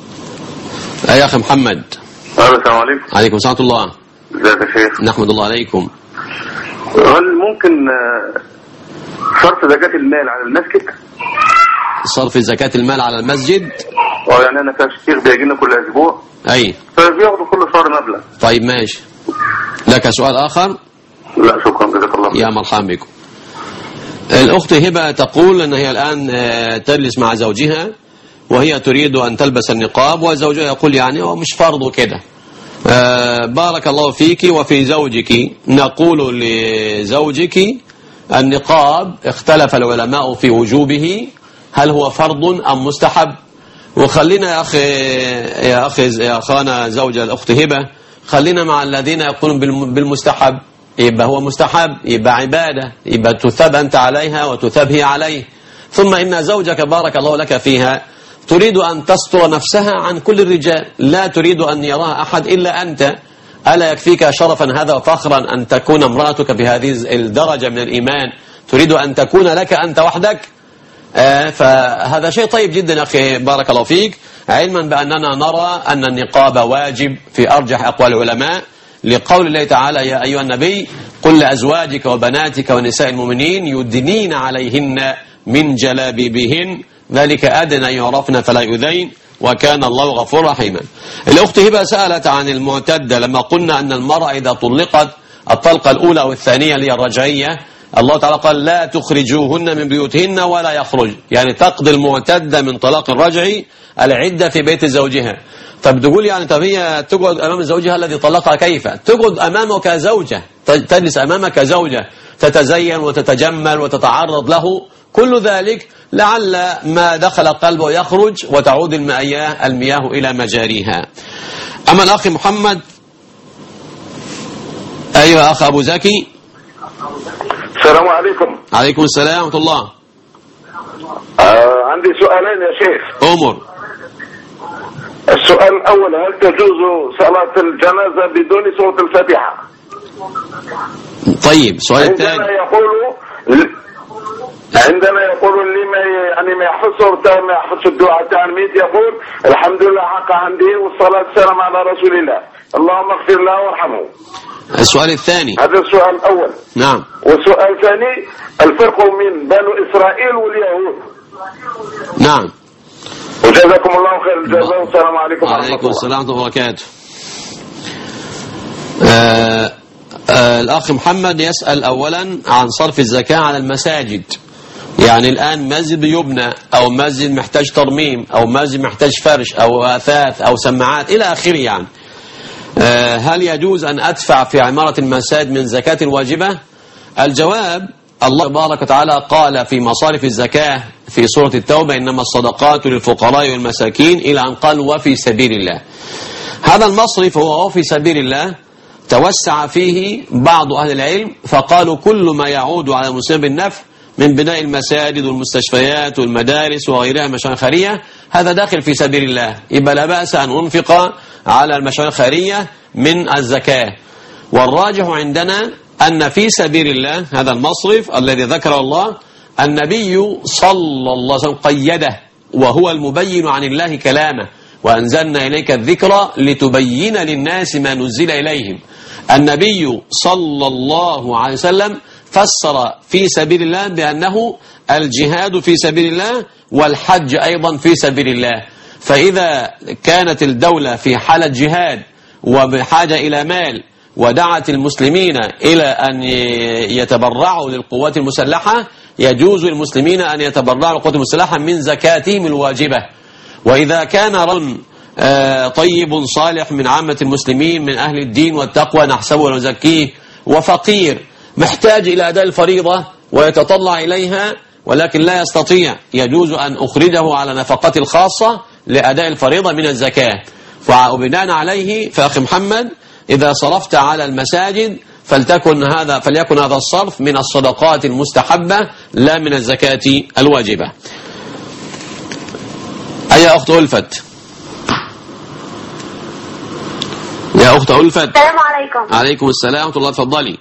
يا أخي محمد. السلام عليكم. عليكم السلام ورحمة الله. ازيك يا شيخ؟ نحمد الله عليكم. هل ممكن صرف زكاة المال على المسجد؟ صرف زكاة المال على المسجد؟ اه يعني انا كشيخ بيجي لنا كل اسبوع. اي. فبياخدوا كل شهر مبلغ. طيب ماشي. لك سؤال اخر؟ لا شكرا جزاك الله. يا مرحبا بكم. الاخت هبة تقول ان هي الان تجلس مع زوجها وهي تريد ان تلبس النقاب وزوجها يقول يعني هو مش فرض كده. آه بارك الله فيك وفي زوجك. نقول لزوجك النقاب اختلف العلماء في وجوبه، هل هو فرض أم مستحب؟ وخلينا يا أخي يا أخي يا أخانا زوج الأخت هبة، خلينا مع الذين يقولون بالمستحب، يبقى هو مستحب، يبقى عبادة، يبقى تثاب أنت عليها وتثاب هي عليه. ثم إن زوجك بارك الله لك فيها تريد أن تستر نفسها عن كل الرجال، لا تريد أن يراها أحد إلا أنت. ألا يكفيك شرفا هذا وفخرا أن تكون امرأتك بهذه الدرجة من الإيمان، تريد أن تكون لك أنت وحدك؟ آه فهذا شيء طيب جدا أخي بارك الله فيك، علما بأننا نرى أن النقاب واجب في أرجح أقوال العلماء، لقول الله تعالى يا أيها النبي قل لأزواجك وبناتك ونساء المؤمنين يدنين عليهن من جلابيبهن ذلك أدنى يعرفن فلا يؤذين وكان الله غفورا رحيما. الأخت هبة سألت عن المعتدة، لما قلنا أن المرأة إذا طلقت الطلقة الأولى أو الثانية اللي هي الرجعية، الله تعالى قال لا تخرجوهن من بيوتهن ولا يخرج، يعني تقضي المعتدة من طلاق الرجعي العدة في بيت زوجها. طب تقول يعني طب هي تقعد أمام زوجها الذي طلقها كيف؟ تقعد أمامه كزوجة، تجلس أمامك كزوجة، تتزين وتتجمل وتتعرض له، كل ذلك لعل ما دخل قلبه يخرج وتعود المياه المياه إلى مجاريها. أما الأخ محمد. أيها أخ أبو زكي. السلام عليكم. عليكم السلام ورحمة الله. آه عندي سؤالين يا شيخ. أمر. السؤال الأول، هل تجوز صلاة الجنازة بدون سورة الفاتحة؟ طيب السؤال الثاني. عندما يقول عندما يقول اللي ما يعني ما يحفظ سورته ما يحفظ الدعاء التعميد يقول الحمد لله حق حمده والصلاة والسلام على رسول الله اللهم اغفر له وارحمه. السؤال الثاني. هذا السؤال الأول. نعم. والسؤال الثاني، الفرق من بنو إسرائيل واليهود. نعم. وجزاكم الله خير الجزاء والسلام عليكم ورحمة الله. وعليكم السلام ورحمة الله وبركاته. آه آه الأخ محمد يسأل أولا عن صرف الزكاة على المساجد، يعني الآن مسجد يبنى أو مسجد محتاج ترميم أو مسجد محتاج فرش أو أثاث أو سماعات إلى آخره، يعني آه هل يجوز أن أدفع في عمارة المساجد من زكاة الواجبة؟ الجواب، الله تبارك وتعالى قال في مصارف الزكاة في سورة التوبة إنما الصدقات للفقراء والمساكين إلى أن قال وفي سبيل الله. هذا المصرف هو وفي سبيل الله، توسع فيه بعض أهل العلم فقالوا كل ما يعود على المسلمين بالنفع من بناء المساجد والمستشفيات والمدارس وغيرها مشاريع خيرية هذا داخل في سبيل الله، يبقى لا بأس أن أنفق على المشاريع الخيرية من الزكاة. والراجح عندنا أن في سبيل الله هذا المصرف الذي ذكر الله النبي صلى الله عليه وسلم قيده، وهو المبين عن الله كلامه وأنزلنا إليك الذكر لتبين للناس ما نزل إليهم. النبي صلى الله عليه وسلم فسر في سبيل الله بأنه الجهاد في سبيل الله والحج أيضا في سبيل الله. فإذا كانت الدولة في حالة جهاد وبحاجة إلى مال ودعت المسلمين إلى أن يتبرعوا للقوات المسلحة يجوز للمسلمين أن يتبرعوا للقوات المسلحة من زكاتهم الواجبة. وإذا كان رجل طيب صالح من عامة المسلمين من أهل الدين والتقوى نحسبه ونزكيه وفقير محتاج إلى أداء الفريضة ويتطلع إليها ولكن لا يستطيع، يجوز أن أخرجه على نفقته الخاصة لأداء الفريضة من الزكاة. وبناء عليه فأخي محمد إذا صرفت على المساجد فلتكن هذا فليكن هذا الصرف من الصدقات المستحبة لا من الزكاة الواجبة. أي أخت ألفت؟ يا أخت ألفت. السلام عليكم. عليكم السلام ورحمة الله. تفضلي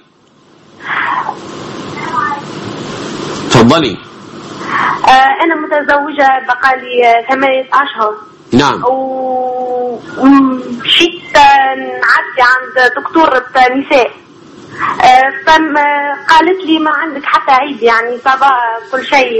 تفضلي. آه أنا متزوجة بقالي ثمانية أشهر. نعم. ومشيت نعدي عند دكتورة نساء، فقالت لي ما عندك حتى عيب، يعني صبا كل شيء.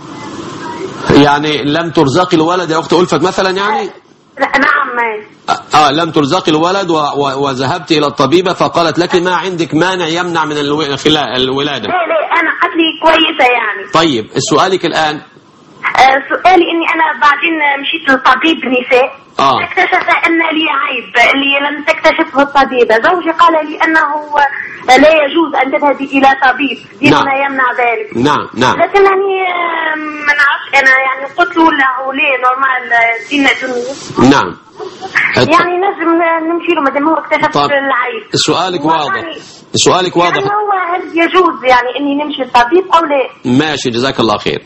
يعني لم ترزقي الولد يا أخت ألفت مثلا يعني؟ نعم. آه لم ترزقي الولد وذهبت إلى الطبيبة فقالت لك ما عندك مانع يمنع من الولادة. لا لا أنا قالت لي كويسة يعني. طيب سؤالك الآن؟ آه سؤالي إني أنا بعدين مشيت لطبيب نساء. آه. اكتشف أن لي عيب اللي لم تكتشفه الطبيبة. زوجي قال لي أنه لا يجوز أن تذهبي إلى طبيب، ديننا نعم. يمنع ذلك. نعم نعم. لكنني ما نعرفش أنا، يعني قلت له له ليه نورمال ديننا دنيا. نعم. يعني نجم نمشي له ما دام هو اكتشف العيب. سؤالك واضح. سؤالك واضح. يعني هو هل يجوز يعني إني نمشي للطبيب أو لا؟ ماشي جزاك الله خير.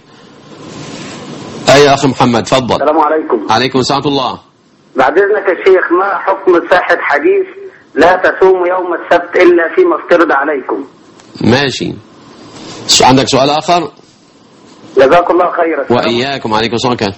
أي أخي محمد تفضل. السلام عليكم. عليكم السلام ورحمة الله. بعد إذنك يا شيخ، ما حكم صحة حديث لا تصوموا يوم السبت إلا فيما افترض عليكم؟ ماشي. عندك سؤال آخر؟ جزاك الله خيرا. وإياكم. عليكم السلام ورحمة الله.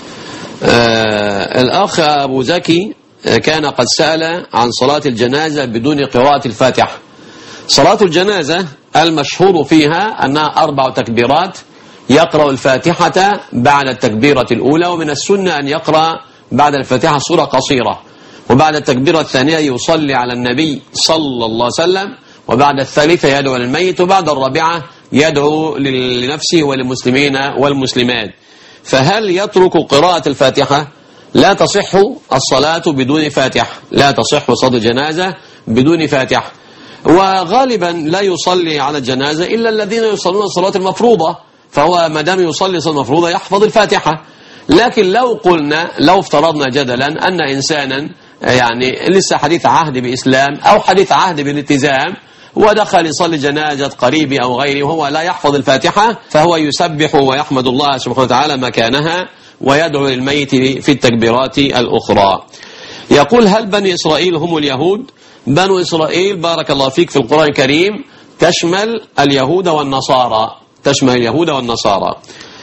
آه الأخ أبو زكي كان قد سأل عن صلاة الجنازة بدون قراءة الفاتحة. صلاة الجنازة المشهور فيها أنها أربع تكبيرات، يقرأ الفاتحة بعد التكبيرة الأولى، ومن السنة أن يقرأ بعد الفاتحة سورة قصيرة، وبعد التكبيرة الثانية يصلي على النبي صلى الله عليه وسلم، وبعد الثالثة يدعو للميت، وبعد الرابعة يدعو لنفسه وللمسلمين والمسلمات. فهل يترك قراءة الفاتحة؟ لا تصح الصلاة بدون فاتحة، لا تصح صلاة الجنازة بدون فاتحة. وغالبا لا يصلي على الجنازة إلا الذين يصلون الصلاة المفروضة، فهو ما دام يصلي صلاة المفروضة يحفظ الفاتحة. لكن لو قلنا لو افترضنا جدلا أن إنسانا يعني لسه حديث عهد بإسلام أو حديث عهد بالالتزام ودخل يصلي جنازة قريبي أو غيره وهو لا يحفظ الفاتحة، فهو يسبح ويحمد الله سبحانه وتعالى مكانها ويدعو للميت في التكبيرات الأخرى. يقول: هل بني إسرائيل هم اليهود؟ بنو إسرائيل بارك الله فيك في القرآن الكريم تشمل اليهود والنصارى، تشمل اليهود والنصارى.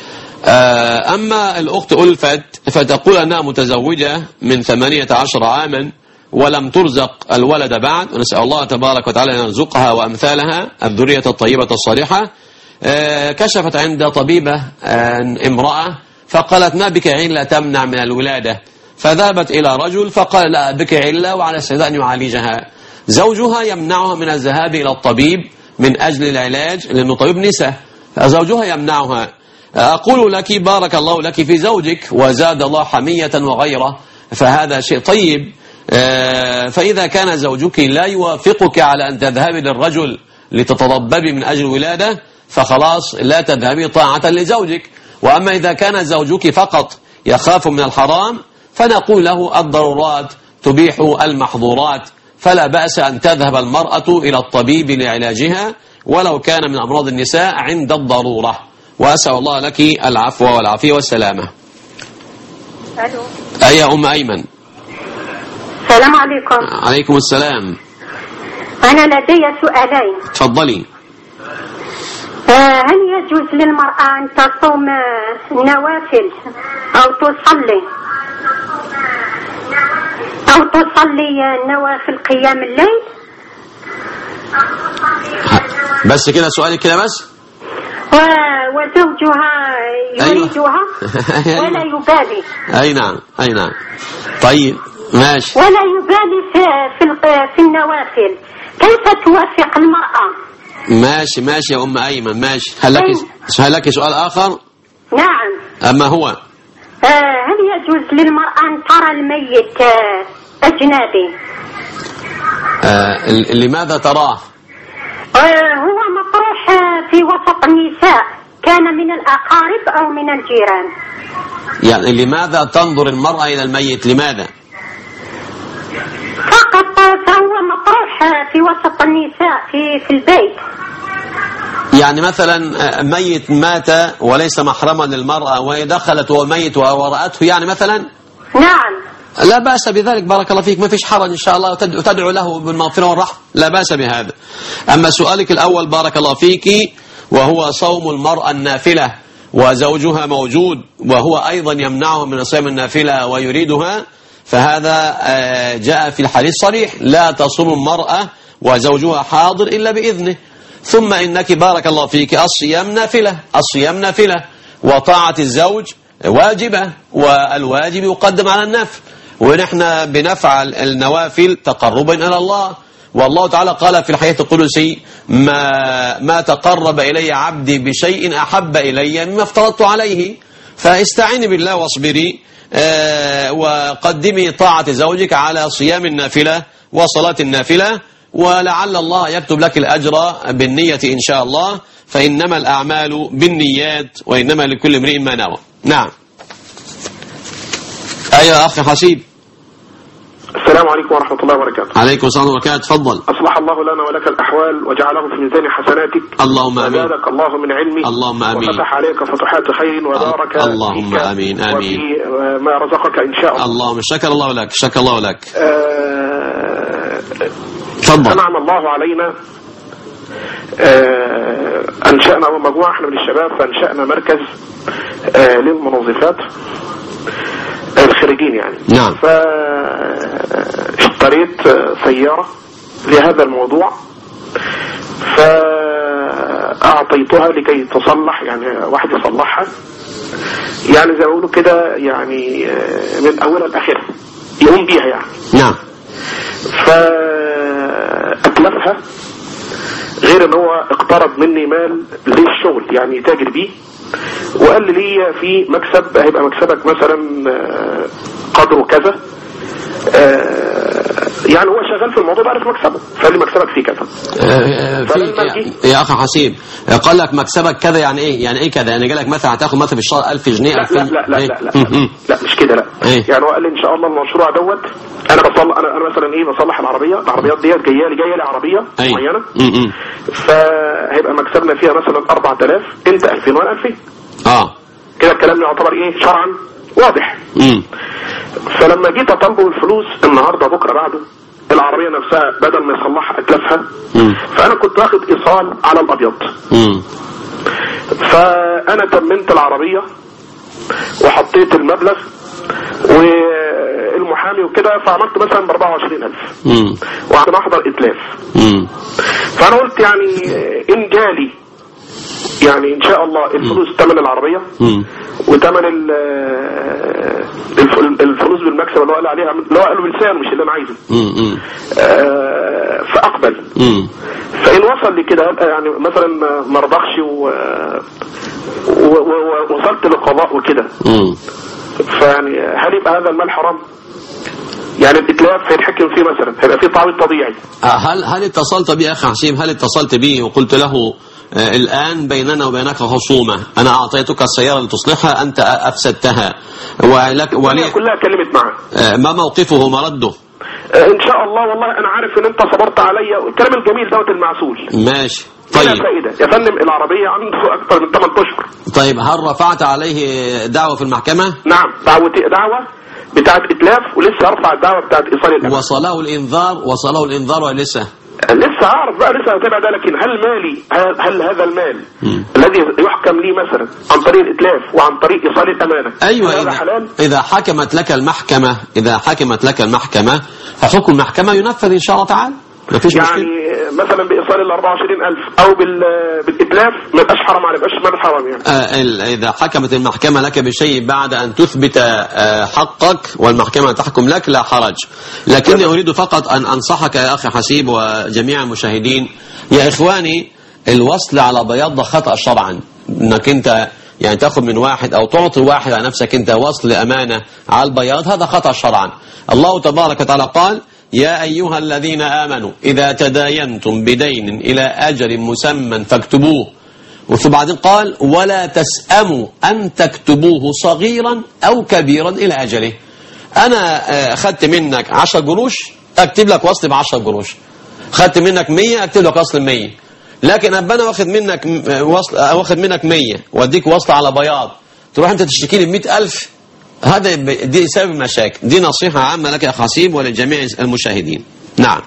أما الأخت ألفت فتقول أنها متزوجة من ثمانية عشر عاما ولم ترزق الولد بعد، ونسأل الله تبارك وتعالى أن يرزقها وأمثالها الذرية الطيبة الصالحة. كشفت عند طبيبة امرأة فقالت: ما بك علة تمنع من الولادة، فذهبت إلى رجل فقال: لا بك علة وعلى استعداد أن يعالجها. زوجها يمنعها من الذهاب إلى الطبيب من أجل العلاج لأنه طبيب نساء، زوجها يمنعها. أقول لك بارك الله لك في زوجك وزاد الله حمية وغيره، فهذا شيء طيب. فإذا كان زوجك لا يوافقك على أن تذهبي للرجل لتتضببي من أجل الولادة فخلاص لا تذهبي طاعة لزوجك. وأما إذا كان زوجك فقط يخاف من الحرام فنقول له: الضرورات تبيح المحظورات، فلا بأس أن تذهب المرأة إلى الطبيب لعلاجها ولو كان من أمراض النساء عند الضرورة. وأسأل الله لك العفو والعافية والسلامة. ألو. أي أم أيمن. السلام عليكم. عليكم السلام. أنا لدي سؤالين. تفضلي. هل يجوز للمرأة أن تصوم نوافل أو تصلي أو تصلي نوافل قيام الليل؟ بس كده سؤالي كده بس؟ وزوجها يريدها أيوة. ولا يبالي. أي نعم أي نعم. طيب ماشي. ولا يبالي في في, في النوافل، كيف توافق المرأة؟ ماشي ماشي يا أم أيمن ماشي. هل لك هل لك سؤال آخر؟ نعم. أما هو آه هل يجوز للمرأة أن ترى الميت آه أجنبي؟ آه لماذا تراه؟ آه هو مطروح في وسط النساء، كان من الأقارب أو من الجيران. يعني لماذا تنظر المرأة إلى الميت؟ لماذا؟ في وسط النساء في في البيت. يعني مثلا ميت مات وليس محرما للمرأة وهي دخلت وهو ميت ورأته يعني مثلا. نعم. لا بأس بذلك، بارك الله فيك، ما فيش حرج إن شاء الله، وتدعو له بالمغفرة والرحمة، لا بأس بهذا. أما سؤالك الأول بارك الله فيك، وهو صوم المرأة النافلة وزوجها موجود وهو أيضا يمنعه من صيام النافلة ويريدها، فهذا جاء في الحديث صريح: لا تصوم المرأة وزوجها حاضر إلا بإذنه. ثم إنك بارك الله فيك الصيام نافلة، الصيام نافلة، وطاعة الزوج واجبة، والواجب يقدم على النفل، ونحن بنفعل النوافل تقربا إلى الله. والله تعالى قال في الحديث القدسي: ما, ما تقرب إلي عبدي بشيء أحب إلي مما افترضت عليه. فاستعيني بالله واصبري، آه وقدمي طاعة زوجك على صيام النافلة وصلاة النافلة، ولعل الله يكتب لك الأجر بالنية إن شاء الله، فإنما الأعمال بالنيات وإنما لكل امرئ ما نوى. نعم. أيها أخي حسيب. السلام عليكم ورحمة الله وبركاته. عليكم السلام وبركاته، تفضل. أصلح الله لنا ولك الأحوال وجعله في ميزان حسناتك. اللهم آمين. وزادك الله من علمه. اللهم آمين. وفتح عليك فتحات خير وبارك فيك. اللهم آمين آمين. وفي ما رزقك إن شاء الله. اللهم شكر الله لك، شكر الله لك. تفضل. أنعم الله علينا، آه أنشأنا مجموعة احنا من الشباب، فأنشأنا مركز آه للمنظفات الخارجين يعني. نعم. فاشتريت سيارة لهذا الموضوع، فأعطيتها لكي تصلح، يعني واحد يصلحها، يعني زي ما يقولوا كده، يعني من أولها لآخرها يقوم بيها يعني. نعم. فأتلفها، غير ان هو اقترض مني مال للشغل يعني يتاجر بيه، وقال لي في مكسب هيبقى مكسبك مثلا قدره كذا، يعني هو شغال في الموضوع بعرف مكسبه، فقال لي مكسبك فيه كذا. يا اخي حسيب، قال لك مكسبك كذا يعني ايه؟ يعني ايه كذا؟ يعني قال لك مثلا هتاخد مثلا في الشهر ألف جنيه؟ لا لا لا لا, لا, لا, لا, لا مش كده، لا. يعني هو قال لي ان شاء الله المشروع دوت انا بصلح، انا انا مثلا ايه بصلح العربيه، العربيات ديت جايه لي جايه لي عربيه معينه، فهيبقى مكسبنا فيها مثلا أربعة آلاف، انت ألفين وانا ألفين. اه كده الكلام يعتبر ايه شرعا واضح. امم فلما جيت اطالبه الفلوس النهارده بكره بعده، العربيه نفسها بدل ما يصلحها اتلفها، فانا كنت واخد ايصال على الابيض. امم فانا تمنت العربيه وحطيت المبلغ والمحامي وكده، فعملت مثلا ب أربعة وعشرين ألف وعشان احضر اتلاف. امم فانا قلت يعني ان جالي يعني ان شاء الله الفلوس ثمن العربيه وثمن الفلوس بالمكسب اللي هو قال عليها، اللي هو قاله بلسانه مش اللي انا عايزه، آه فاقبل. مم. فان وصل لي كده يعني مثلا ما رضخش ووصلت للقضاء وكده، فيعني هل يبقى هذا المال حرام؟ يعني الاتلاف هيتحكم فيه مثلا، هيبقى فيه تعويض طبيعي. هل هل اتصلت بي اخي حسيب؟ هل اتصلت بي وقلت له آه الآن بيننا وبينك خصومة، أنا أعطيتك السيارة لتصلحها، أنت أفسدتها، ولك ولي كلها كلمت معه، آه ما موقفه ما رده؟ آه إن شاء الله، والله أنا عارف إن أنت صبرت عليا، والكلام الجميل دوت المعسول. ماشي طيب. لا فائدة يا فندم، العربية عنده أكثر من ثمانية أشهر. طيب هل رفعت عليه دعوة في المحكمة؟ نعم، دعوتي دعوة بتاعت إتلاف، ولسه أرفع الدعوة بتاعت إيصال الأمانة. وصله الإنذار وصله الإنذار ولا لسه؟ لسه أعرف بقى، لسه أتابع ده، لكن هل مالي هل هذا المال م. الذي يحكم لي مثلا عن طريق الإتلاف وعن طريق إيصال الأمانة، أيوة، إذا, حلال؟ إذا حكمت لك المحكمة إذا حكمت لك المحكمة فحكم المحكمة ينفذ إن شاء الله تعالى، ما فيش يعني مشكلة. مثلا بإيصال ال أربعة وعشرين ألف أو بالإتلاف ما يبقاش حرام عليه، ما يبقاش مال حرام يعني. آه إذا حكمت المحكمة لك بشيء بعد أن تثبت آه حقك والمحكمة تحكم لك لا حرج، لكني أريد فقط أن أنصحك يا أخي حسيب وجميع المشاهدين، يا إخواني الوصل على بياض خطأ شرعا، أنك أنت يعني تأخذ من واحد أو تعطي واحد على نفسك أنت وصل أمانة على البياض، هذا خطأ شرعا. الله تبارك وتعالى قال: يا أيها الذين آمنوا إذا تداينتم بدين إلى أجل مسمى فاكتبوه، وبعدين قال: ولا تسأموا أن تكتبوه صغيرا أو كبيرا إلى أجله. أنا أخذت منك عشر قروش، أكتب لك وصل بعشر قروش، خدت منك مية اكتب لك اصل مية. لكن ابقى انا واخد منك وصل واخد منك مية واديك وصل على بياض تروح انت تشتكي لي بمئة ألف، هذا دي سبب مشاكل. دي نصيحة عامة لك يا أخ حسيب ولجميع المشاهدين. نعم.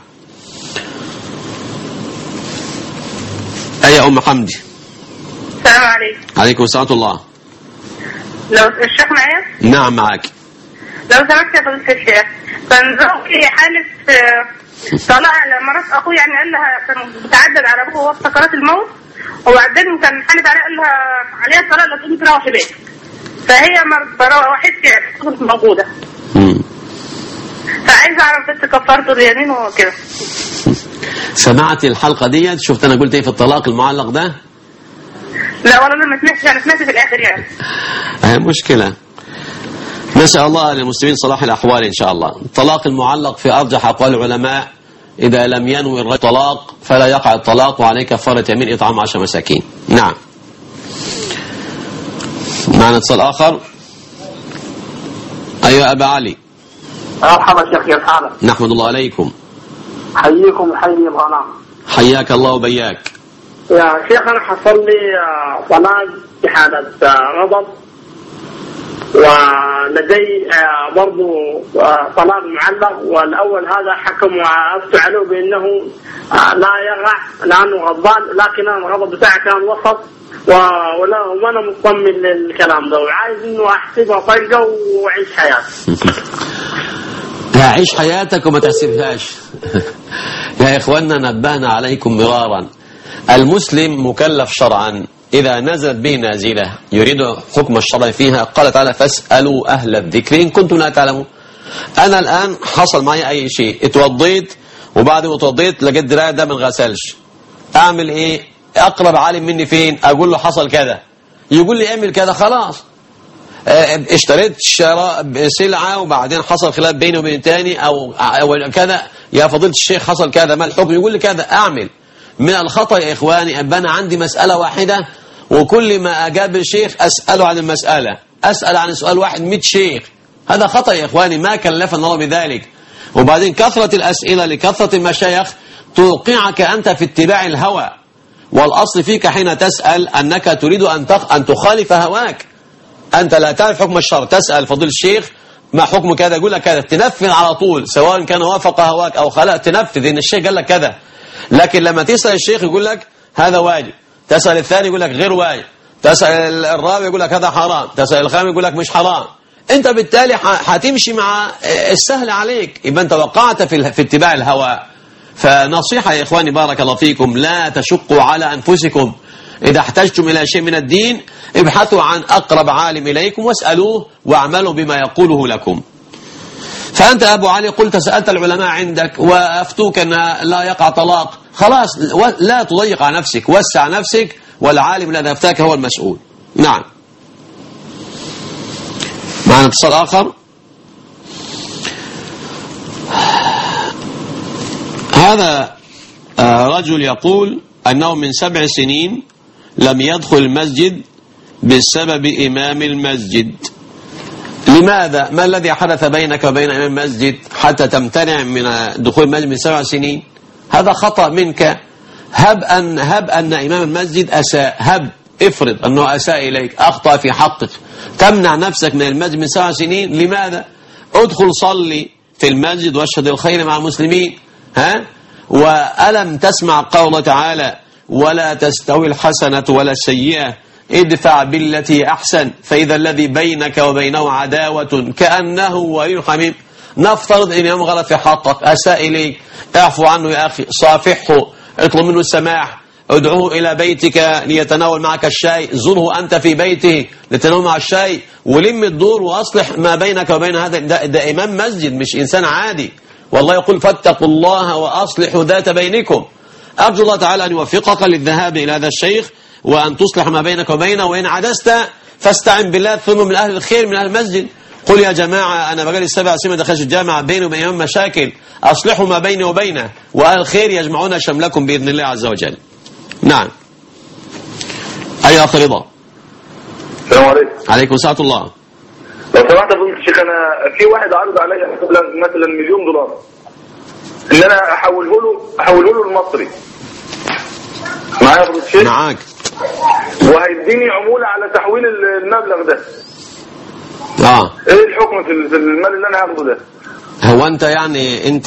أي أم حمدي. السلام عليكم. عليكم السلام ورحمة الله. لو الشيخ معايا؟ نعم معك. لو سمحت يا فضيلة الشيخ، كان زوجي حالف طلاق على مرات أخوه، يعني قال لها كان بتعدد على أبوه وقت سكرات الموت، وبعدين كان حالف عليها قال لها عليها الطلاق لا تقومي تروحي بيتك، فهي روحت يعني موجودة. فعايزة أعرف بس كفارته اليمين وكده. سمعت الحلقة ديت؟ شفت أنا قلت إيه في الطلاق المعلق ده؟ لا والله ما سمعتش، أنا سمعت في الآخر يعني. هي مشكلة. نسأل الله للمسلمين صلاح الأحوال إن شاء الله. الطلاق المعلق في أرجح أقوال العلماء إذا لم ينوي الرجل الطلاق فلا يقع الطلاق وعليه كفارة يمين إطعام عشر مساكين. نعم. معنا اتصال آخر. أيوة أبا علي. مرحبا شيخ، كيف حالك؟ نحمد الله عليكم. حييكم وحيي الغنم. حياك الله وبياك. يا شيخ أنا حصل لي طلاق في حالة غضب، ولدي برضو طلاق معلق، والأول هذا حكم وأفتوا عليه بأنه لا يقع لأنه غضبان، لكن الغضب بتاعي كان وسط ولا وانا مطمن للكلام ده، وعايز انه احسبها طلقه واعيش حياتي. لا عيش حياتك وما تحسبهاش. يا اخواننا نبهنا عليكم مرارا، المسلم مكلف شرعا اذا نزلت به نازله يريد حكم الشرع فيها قال تعالى فاسالوا اهل الذكر ان كنتم لا تعلمون. انا الان حصل معي اي شيء، اتوضيت وبعد ما اتوضيت لقيت دراعي ده ما انغسلش، اعمل ايه؟ اقرب عالم مني فين؟ اقول له حصل كذا، يقول لي اعمل كذا، خلاص. اشتريت شراء سلعه وبعدين حصل خلاف بيني وبين تاني او او كذا، يا فضيله الشيخ حصل كذا، ما الحكم؟ يقول لي كذا، اعمل. من الخطا يا اخواني ابقى انا عندي مساله واحده وكل ما اجاب الشيخ اساله عن المساله، اسال عن سؤال واحد مئة شيخ، هذا خطا يا اخواني، ما كلفنا الله بذلك. وبعدين كثره الاسئله لكثره المشايخ توقعك انت في اتباع الهوى، والأصل فيك حين تسأل أنك تريد أن أن تخالف هواك، أنت لا تعرف حكم الشرع، تسأل فضيل الشيخ ما حكم كذا، يقول لك كذا، تنفذ على طول سواء كان وافق هواك أو خلق، تنفذ إن الشيخ قال لك كذا. لكن لما تسأل الشيخ يقول لك هذا واجب، تسأل الثاني يقول لك غير واجب، تسأل الرابع يقول لك هذا حرام، تسأل الخامس يقول لك مش حرام، أنت بالتالي هتمشي مع السهل عليك، يبقى أنت وقعت في, في اتباع الهوى. فنصيحة يا إخواني بارك الله فيكم، لا تشقوا على أنفسكم، إذا احتجتم إلى شيء من الدين ابحثوا عن أقرب عالم إليكم واسألوه واعملوا بما يقوله لكم. فأنت أبو علي قلت سألت العلماء عندك وأفتوك أن لا يقع طلاق، خلاص لا تضيق على نفسك، وسع نفسك، والعالم الذي أفتاك هو المسؤول. نعم. معنا اتصال آخر. هذا رجل يقول أنه من سبع سنين لم يدخل المسجد بسبب إمام المسجد. لماذا؟ ما الذي حدث بينك وبين إمام المسجد حتى تمتنع من دخول المسجد من سبع سنين؟ هذا خطأ منك. هب أن هب أن إمام المسجد أساء، هب افرض أنه أساء إليك، أخطأ في حقك، تمنع نفسك من المسجد من سبع سنين. لماذا؟ ادخل صلي في المسجد واشهد الخير مع المسلمين. ها؟ وألم تسمع قول تعالى ولا تستوي الحسنة ولا السيئة ادفع بالتي أحسن فإذا الذي بينك وبينه عداوة كأنه ولي حميم. نفترض إن يوم غلط في حقك، أساء إليك، اعفو عنه يا أخي، صافحه، اطلب منه السماح، ادعوه إلى بيتك ليتناول معك الشاي، زره أنت في بيته لتناول مع الشاي، ولم الدور وأصلح ما بينك وبين هذا. ده, ده إمام مسجد مش إنسان عادي، والله يقول فاتقوا الله وأصلحوا ذات بينكم. أرجو الله تعالى أن يوفقك للذهاب إلى هذا الشيخ وأن تصلح ما بينك وبينه، وإن عجزت فاستعن بالله ثم من أهل الخير من أهل المسجد. قل يا جماعة أنا بقالي السبع سنين دخلت الجامعة بيني وبين إمام مشاكل، أصلحوا ما بيني وبينه، وأهل الخير يجمعون شملكم بإذن الله عز وجل. نعم. أي أخ رضا. السلام عليكم. عليكم السلام الله. لو سمحت يا فضيلة الشيخ، أنا في واحد عرض عليا مثلا مليون دولار، ان انا احوله له احوله له المصري معايا يا فضيلة الشيخ؟ معاك. وهيديني عمولة على تحويل المبلغ ده. اه ايه الحكم في المال اللي انا هاخده ده؟ هو انت يعني انت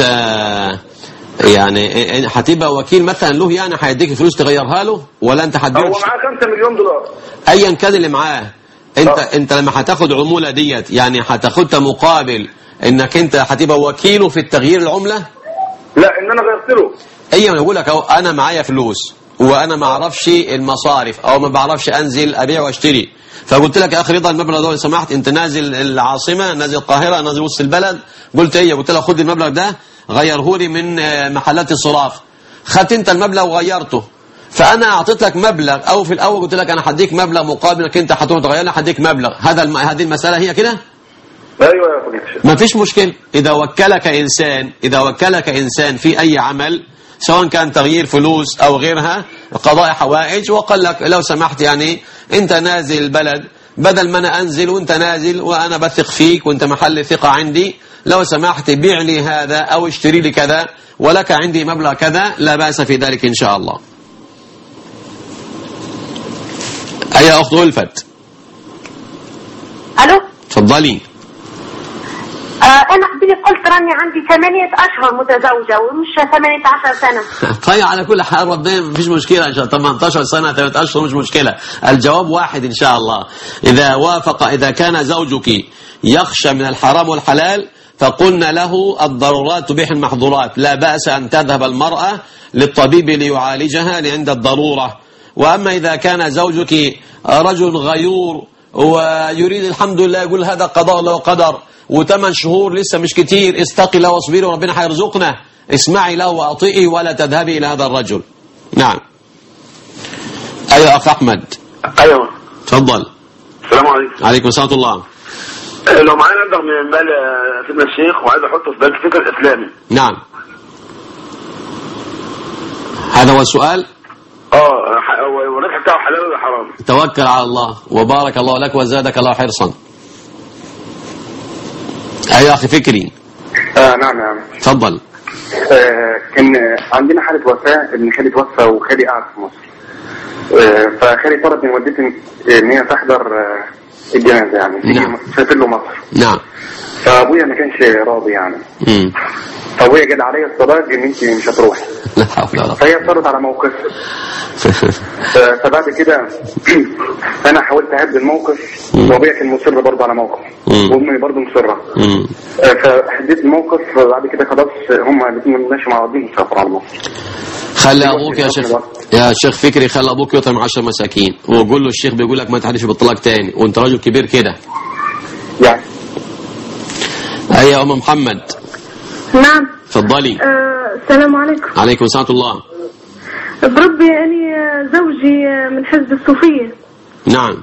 يعني هتبقى وكيل مثلا له، يعني هيديك فلوس تغيرها له ولا انت هتديله؟ هو معاه خمسة مليون دولار ايا كان اللي معاه. انت أوه. انت لما هتاخد عمولة ديت يعني هتاخدها مقابل انك انت هتبقى وكيله في التغيير العملة؟ لا ان انا غيرت له. ايوه انا بقول لك اهو، انا معايا فلوس وانا ما اعرفش المصارف او ما بعرفش انزل ابيع واشتري، فقلت لك يا اخي رضا المبلغ ده لو سمحت، انت نازل العاصمه، نازل القاهره، نازل وسط البلد، قلت ايه؟ قلت له خد المبلغ ده غيره لي من محلات الصراف. خدت انت المبلغ وغيرته، فانا اعطيت لك مبلغ، او في الاول قلت لك انا هديك مبلغ مقابل انك انت هتروح تغير لي، هديك مبلغ. هذا الم... هذه المساله هي كده؟ ايوه يا فضيلة الشيخ. ما فيش مشكله. اذا وكلك انسان اذا وكلك انسان في اي عمل سواء كان تغيير فلوس او غيرها، قضاء حوائج، وقال لك لو سمحت يعني انت نازل البلد، بدل ما انا انزل وانت نازل وانا بثق فيك وانت محل ثقة عندي، لو سمحت بيع لي هذا او اشتري لي كذا ولك عندي مبلغ كذا، لا بأس في ذلك ان شاء الله. اي اخت ألفت؟ الو تفضلي. آه انا حبيبي قلت راني عندي ثمانية اشهر متزوجة ومش ثمانية عشر سنة. طيب على كل حال ربنا مفيش مشكلة، ان شاء الله ثمانية عشر سنة ثلاثة اشهر مش مشكلة، الجواب واحد ان شاء الله. اذا وافق اذا كان زوجك يخشى من الحرام والحلال فقلنا له الضرورات تبيح المحظورات، لا بأس ان تذهب المرأة للطبيب ليعالجها عند الضرورة. واما اذا كان زوجك رجل غيور ويريد الحمد لله يقول هذا قضاء الله وقدر وثمان شهور لسه مش كتير، استقي الله واصبري وربنا هيرزقنا، اسمعي له واطيعي ولا تذهبي الى هذا الرجل. نعم. ايوه اخ احمد. ايوه تفضل. السلام عليكم. عليكم السلام ورحمه الله. لو معايا مبلغ من المال سيدنا الشيخ وعايز احطه في بنك فكر اسلامي. نعم. هذا هو السؤال؟ اه والربح بتاعه حلال ولا حرام؟ توكل على الله وبارك الله لك وزادك الله حرصا. ايوه اخي فكري. آه نعم نعم. تفضل. آه كان عندنا حالة وفاة، ابن خالي توفى وخالي قاعد في مصر. آه فخالي طلب من والدتي ان هي تحضر آه الجنازة يعني. نعم. سافر له مصر. نعم. فابويا ما كانش راضي يعني. امم. فابويا جاب عليا الصلاة ان انت مش هتروحي. لا حول ولا قوة. فهي اصرت على موقفها. فبعد كده انا حاولت اهدي الموقف وابويا كان مصر برضه على موقف وامي برضه مصره. فهديت الموقف بعد كده خلاص هما الاثنين ماشوا مع بعضهم سافروا على مصر. خلي ابوك يا شيخ يا شيخ فكري خلي ابوك يطعم عشر مساكين وقول له الشيخ بيقول لك ما تحلفش بالطلاق تاني وانت راجل كبير كده. يعني ايوه يا ام محمد. نعم. تفضلي. آه السلام عليكم. عليكم السلام ورحمه الله. بربي يعني زوجي من حزب الصوفية. نعم.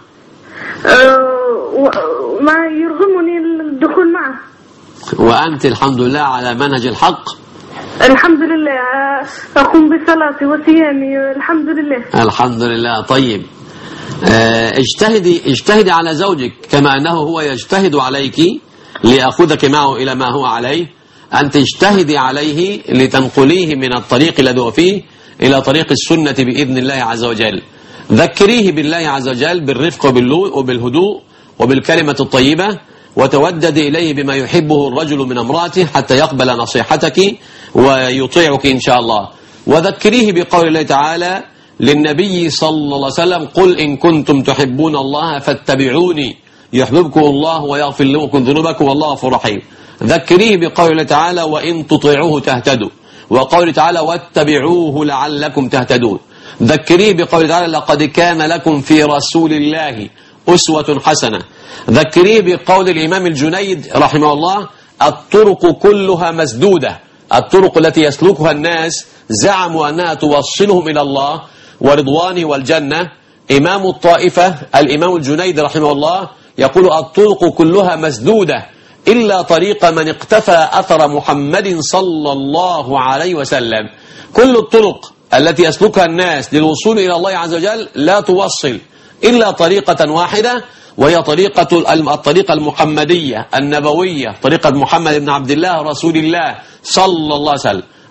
وما يرغمني الدخول معه. وأنت الحمد لله على منهج الحق؟ الحمد لله أقوم بصلاتي وصيامي الحمد لله. الحمد لله. طيب اجتهدي اجتهدي على زوجك كما أنه هو يجتهد عليك ليأخذك معه إلى ما هو عليه، أن تجتهدي عليه لتنقليه من الطريق الذي هو فيه إلى طريق السنة بإذن الله عز وجل. ذكريه بالله عز وجل بالرفق وبالهدوء وبالكلمة الطيبة، وتوددي إليه بما يحبه الرجل من امرأته حتى يقبل نصيحتك ويطيعك إن شاء الله. وذكريه بقول الله تعالى للنبي صلى الله عليه وسلم قل إن كنتم تحبون الله فاتبعوني يحببكم الله ويغفر لكم ذنوبكم والله غفور رحيم. ذكريه بقول الله تعالى وإن تطيعوه تهتدوا، وقول تعالى واتبعوه لعلكم تهتدون. ذكريه بقول تعالى لقد كان لكم في رسول الله أسوة حسنة. ذكريه بقول الإمام الجنيد رحمه الله الطرق كلها مسدودة، الطرق التي يسلكها الناس زعموا أنها توصلهم إلى الله ورضوانه والجنة. إمام الطائفة الإمام الجنيد رحمه الله يقول الطرق كلها مسدودة إلا طريق من اقتفى أثر محمد صلى الله عليه وسلم. كل الطرق التي يسلكها الناس للوصول إلى الله عز وجل لا توصل إلا طريقة واحدة، وهي طريقة الطريقة المحمدية النبوية، طريقة محمد بن عبد الله رسول الله صلى الله عليه وسلم.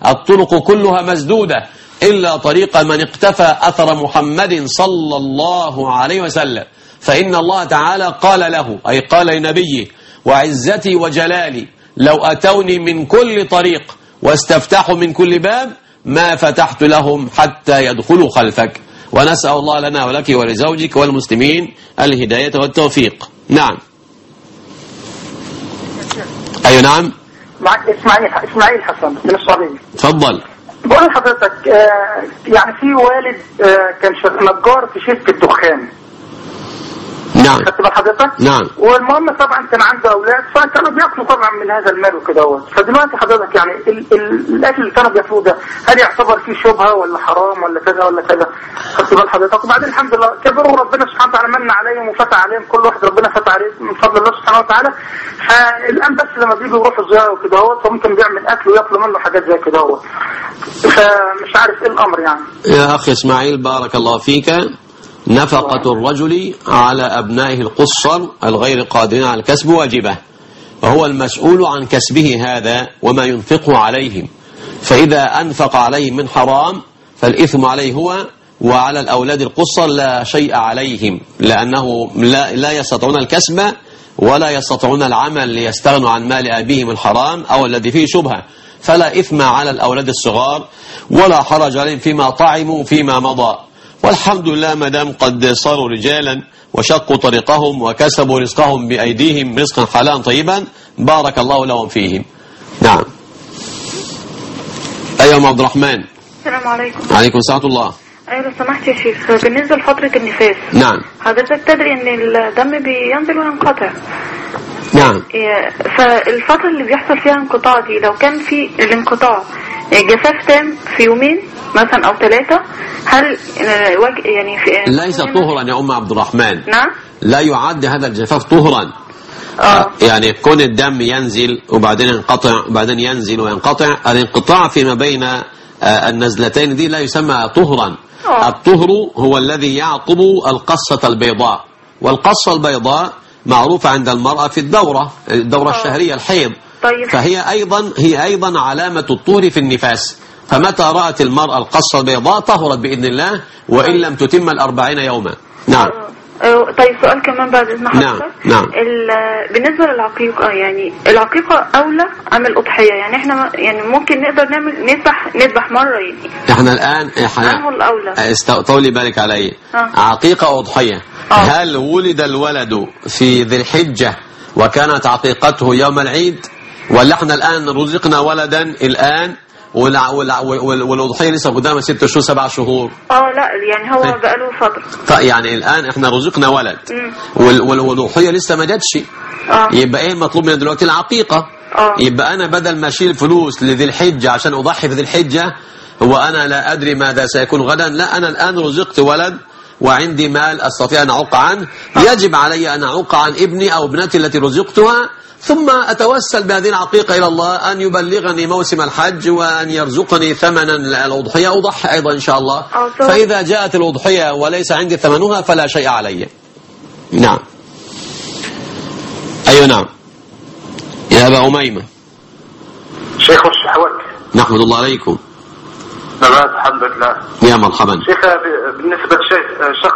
الطرق كلها مسدودة إلا طريق من اقتفى أثر محمد صلى الله عليه وسلم، فإن الله تعالى قال له، أي قال لنبيه: وعزتي وجلالي لو أتوني من كل طريق واستفتحوا من كل باب ما فتحت لهم حتى يدخلوا خلفك. ونسأل الله لنا ولك ولزوجك والمسلمين الهداية والتوفيق. نعم. أي نعم. معك إسماعيل إسماعيل حسن من السعودية. تفضل. بقول لحضرتك آه يعني في والد آه كان نجار في شركة دخان. نعم. خدت بال حضرتك؟ نعم. والمهم طبعا كان عنده اولاد فكانوا بياكلوا طبعا من هذا المال وكده. فدلوقتي حضرتك يعني ال ال الاكل اللي كانوا بياكلوه ده هل يعتبر فيه شبهه ولا حرام ولا كذا ولا كذا؟ خدت بال حضرتك؟ وبعدين الحمد لله كبروا وربنا سبحانه وتعالى من عليهم وفتح عليهم، كل واحد ربنا فتح عليه من فضل الله سبحانه وتعالى. فالان بس لما بيجوا يروحوا زياره وكده هو فممكن بيعمل اكل وياكلوا منه حاجات زي كده هو. فمش عارف ايه الامر يعني. يا اخي اسماعيل بارك الله فيك، نفقة الرجل على أبنائه القصر الغير قادرين على الكسب واجبة، وهو المسؤول عن كسبه هذا وما ينفقه عليهم. فإذا أنفق عليهم من حرام فالإثم عليه هو، وعلى الأولاد القصر لا شيء عليهم، لأنه لا, لا يستطيعون الكسب ولا يستطيعون العمل ليستغنوا عن مال أبيهم الحرام أو الذي فيه شبهة، فلا إثم على الأولاد الصغار ولا حرج عليهم فيما طعموا فيما مضى. والحمد لله ما دام قد صاروا رجالا وشقوا طريقهم وكسبوا رزقهم بأيديهم رزقا حلالا طيبا بارك الله لهم فيهم. نعم. أيوة عبد الرحمن. السلام عليكم. عليكم السلام ورحمة الله. أيوة لو سمحت يا شيخ، بالنسبة لفترة النفاس نعم حضرتك تدري إن الدم بينزل وينقطع. نعم. فالفترة اللي بيحصل فيها انقطاع دي لو كان في الانقطاع جفاف تام في يومين مثلا أو ثلاثة، هل يعني في ليس طهرا يا أم عبد الرحمن؟ نعم. لا يعد هذا الجفاف طهرا. آه. يعني كون الدم ينزل وبعدين ينقطع وبعدين ينزل وينقطع، الانقطاع فيما بين النزلتين دي لا يسمى طهرا. أوه. الطهر هو الذي يعقب القصة البيضاء، والقصة البيضاء معروفة عند المرأة في الدورة الدورة أوه. الشهرية الحيض. طيب. فهي أيضا هي أيضا علامة الطهر في النفاس، فمتى رأت المرأة القصة البيضاء طهرت بإذن الله وإن لم تتم الأربعين يوما. نعم. طيب سؤال كمان بعد إذن حضرتك. نعم. نعم. بالنسبة للعقيقة، يعني العقيقة أولى أم الأضحية؟ يعني إحنا يعني ممكن نقدر نعمل نذبح نذبح مرة يعني. إحنا الآن إحنا الأولى. طولي بالك علي. آه. عقيقة أو أضحية؟ آه. هل ولد الولد في ذي الحجة وكانت عقيقته يوم العيد، ولا إحنا الآن رزقنا ولدا الآن والأضحية لسه قدامها ست شهور سبع شهور؟ اه لا يعني هو بقاله فترة. يعني الآن احنا رزقنا ولد والأضحية لسه ما جاتش. اه يبقى ايه المطلوب من دلوقتي؟ العقيقة. اه يبقى أنا بدل ما أشيل فلوس لذي الحجة عشان أضحي في ذي الحجة هو أنا لا أدري ماذا سيكون غدا، لا أنا الآن رزقت ولد وعندي مال أستطيع أن أعوق عنه، يجب علي أن أعوق عن ابني أو ابنتي التي رزقتها، ثم أتوسل بهذه العقيقة إلى الله أن يبلغني موسم الحج وأن يرزقني ثمنا الأضحية أضحي أيضا إن شاء الله. فإذا جاءت الأضحية وليس عندي ثمنها فلا شيء علي. نعم. أيوة نعم. يا أبا أميمة. شيخ الشحوات. نحمد الله عليكم. نبات الحمد لله. يا مرحبا. شيخ بالنسبة لشخص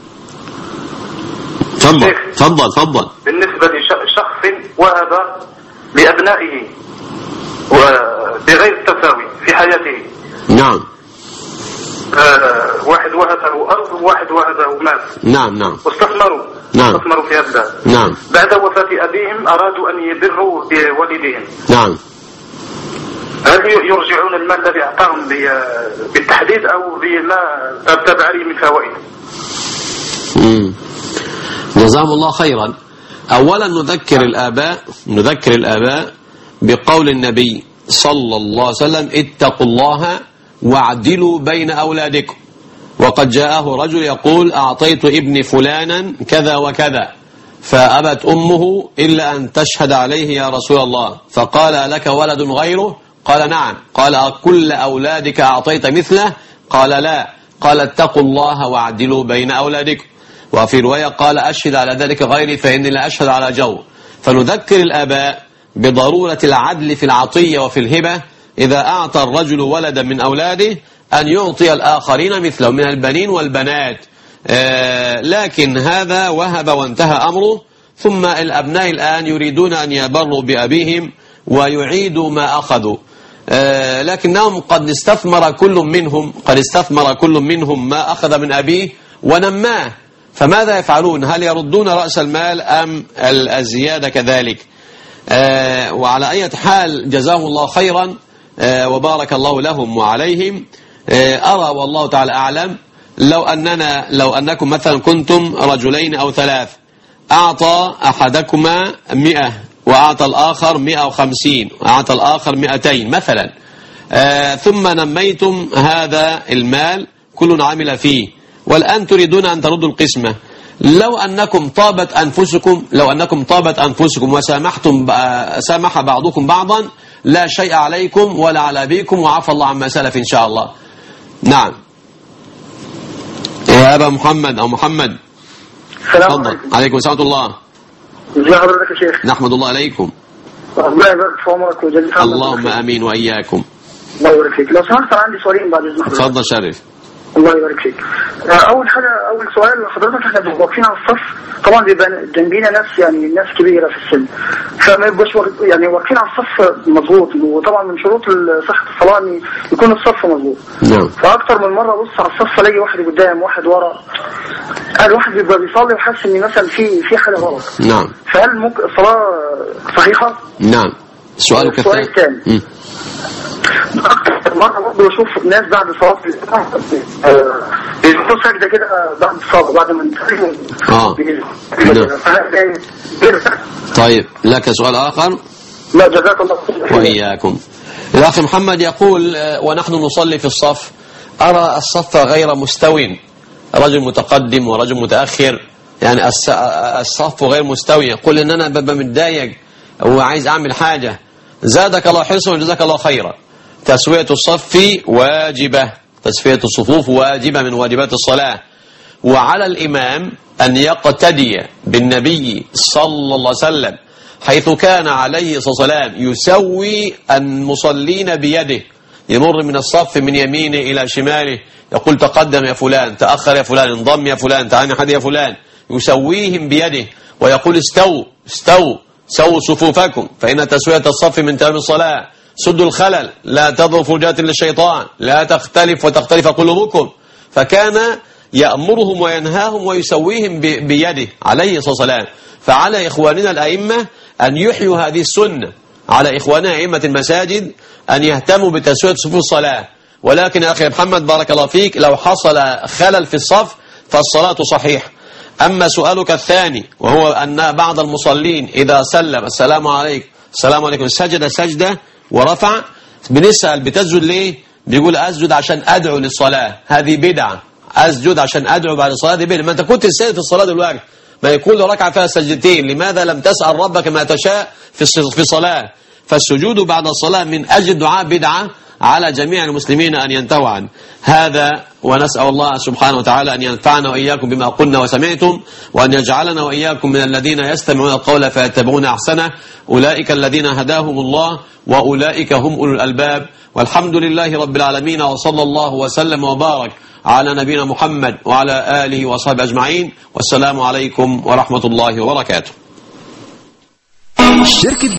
تفضل تفضل تفضل. بالنسبة لشخص وهب لأبنائه وبغير التساوي في حياته. نعم. آه واحد وهبه أرض وواحد وهبه مال. نعم نعم. واستثمروا. نعم. استثمروا في هذا. نعم. بعد وفاة أبيهم أرادوا أن يبروا بوالديهم. نعم. هل يرجعون المال الذي أعطاهم بالتحديد أو بما ارتب عليه من فوائد؟ امم جزاهم الله خيرا. أولا نذكر الآباء نذكر الآباء بقول النبي صلى الله عليه وسلم: اتقوا الله واعدلوا بين أولادكم. وقد جاءه رجل يقول: أعطيت ابني فلانا كذا وكذا فأبت أمه إلا أن تشهد عليه يا رسول الله، فقال: لك ولد غيره؟ قال: نعم. قال: كل أولادك أعطيت مثله؟ قال: لا. قال: اتقوا الله واعدلوا بين أولادكم. وفي رواية قال: أشهد على ذلك غيري فإني لا أشهد على جور. فنذكر الآباء بضرورة العدل في العطية وفي الهبة إذا أعطى الرجل ولدا من أولاده أن يعطي الآخرين مثله من البنين والبنات. آه لكن هذا وهب وانتهى أمره، ثم الأبناء الآن يريدون أن يبروا بأبيهم ويعيدوا ما أخذوا، آه لكنهم قد استثمر كل منهم قد استثمر كل منهم ما أخذ من أبيه ونماه، فماذا يفعلون؟ هل يردون رأس المال أم الزيادة كذلك؟ آه وعلى أي حال جزاهم الله خيرا آه وبارك الله لهم وعليهم. آه أرى والله تعالى أعلم لو أننا لو أنكم مثلا كنتم رجلين أو ثلاث، أعطى أحدكما مئة وأعطى الآخر مئة وخمسين وأعطى الآخر مئتين مثلا، آه ثم نميتم هذا المال كل عمل فيه، والآن تريدون أن تردوا القسمة. لو أنكم طابت أنفسكم لو أنكم طابت أنفسكم وسامحتم سامح بعضكم بعضا لا شيء عليكم ولا على أبيكم، وعفى الله عما سلف إن شاء الله. نعم يا أبا محمد أو محمد. السلام عليكم. عليكم السلام الله. ازي حضرتك يا شيخ؟ نحمد الله عليكم. الله يبارك في عمرك ويجزيك خير. اللهم امين واياكم. الله يبارك فيك. لو سمحت انا عندي سؤالين بعد اذنك. اتفضل شرف. الله يبارك فيك. اول حاجه اول سؤال لحضرتك، احنا واقفين على الصف طبعا بيبقى جنبينا ناس يعني ناس كبيره في السن، فما يبقاش يعني واقفين على الصف مظبوط، وطبعا من شروط صحه الصلاه ان يكون الصف مظبوط. نعم. فاكتر من مره ابص على الصف الاقي واحد قدام واحد ورا، الواحد بيبقى بيصلي وحاسس ان مثلا في في حاجه غلط. نعم. فهل ممكن الصلاه صحيحه؟ نعم. سؤالك الثاني. مرة برضه بشوف ناس بعد صلاة بيجوا سجدة كده بعد الصلاة بعد ما انتهي. اه طيب لك سؤال آخر؟ لا جزاك الله خير. وإياكم. الأخ محمد يقول ونحن نصلي في الصف أرى الصف غير مستو، رجل متقدم ورجل متأخر، يعني الصف غير مستوي، يقول إن أنا ببقى متضايق وعايز أعمل حاجة. زادك الله حرصا وجزاك الله خيرا. تسوية الصف واجبة، تسوية الصفوف واجبة من واجبات الصلاة، وعلى الإمام أن يقتدي بالنبي صلى الله عليه وسلم حيث كان عليه الصلاة والسلام يسوي المصلين بيده، يمر من الصف من يمينه إلى شماله يقول تقدم يا فلان، تأخر يا فلان، انضم يا فلان، تعال حد يا فلان، يسويهم بيده ويقول استووا استووا سووا صفوفكم فإن تسوية الصف من تمام الصلاة. سدوا الخلل، لا تضروا فرجات للشيطان، لا تختلف وتختلف قلوبكم. فكان يأمرهم وينهاهم ويسويهم بيده عليه الصلاة والسلام. فعلى إخواننا الأئمة أن يحيوا هذه السنة، على إخواننا أئمة المساجد أن يهتموا بتسوية صفوف الصلاة. ولكن يا أخي محمد بارك الله فيك لو حصل خلل في الصف فالصلاة صحيحة. أما سؤالك الثاني وهو أن بعض المصلين إذا سلم السلام عليكم السلام عليكم سجد سجدة ورفع، بنسأل بتسجد ليه؟ بيقول أسجد عشان أدعو للصلاة، هذه بدعة. أسجد عشان أدعو بعد الصلاة، دي بدعة. ما أنت كنت سجد في الصلاة دلوقتي، ما يكون ركعة فيها سجدتين، لماذا لم تسأل ربك ما تشاء في في صلاة؟ فالسجود بعد الصلاة من أجل الدعاء بدعة على جميع المسلمين أن ينتهوا عنه هذا. ونسأل الله سبحانه وتعالى أن ينفعنا وإياكم بما قلنا وسمعتم، وأن يجعلنا وإياكم من الذين يستمعون القول فيتبعون أحسنه، أولئك الذين هداهم الله وأولئك هم أولو الألباب. والحمد لله رب العالمين، وصلى الله وسلم وبارك على نبينا محمد وعلى آله وصحبه أجمعين، والسلام عليكم ورحمة الله وبركاته.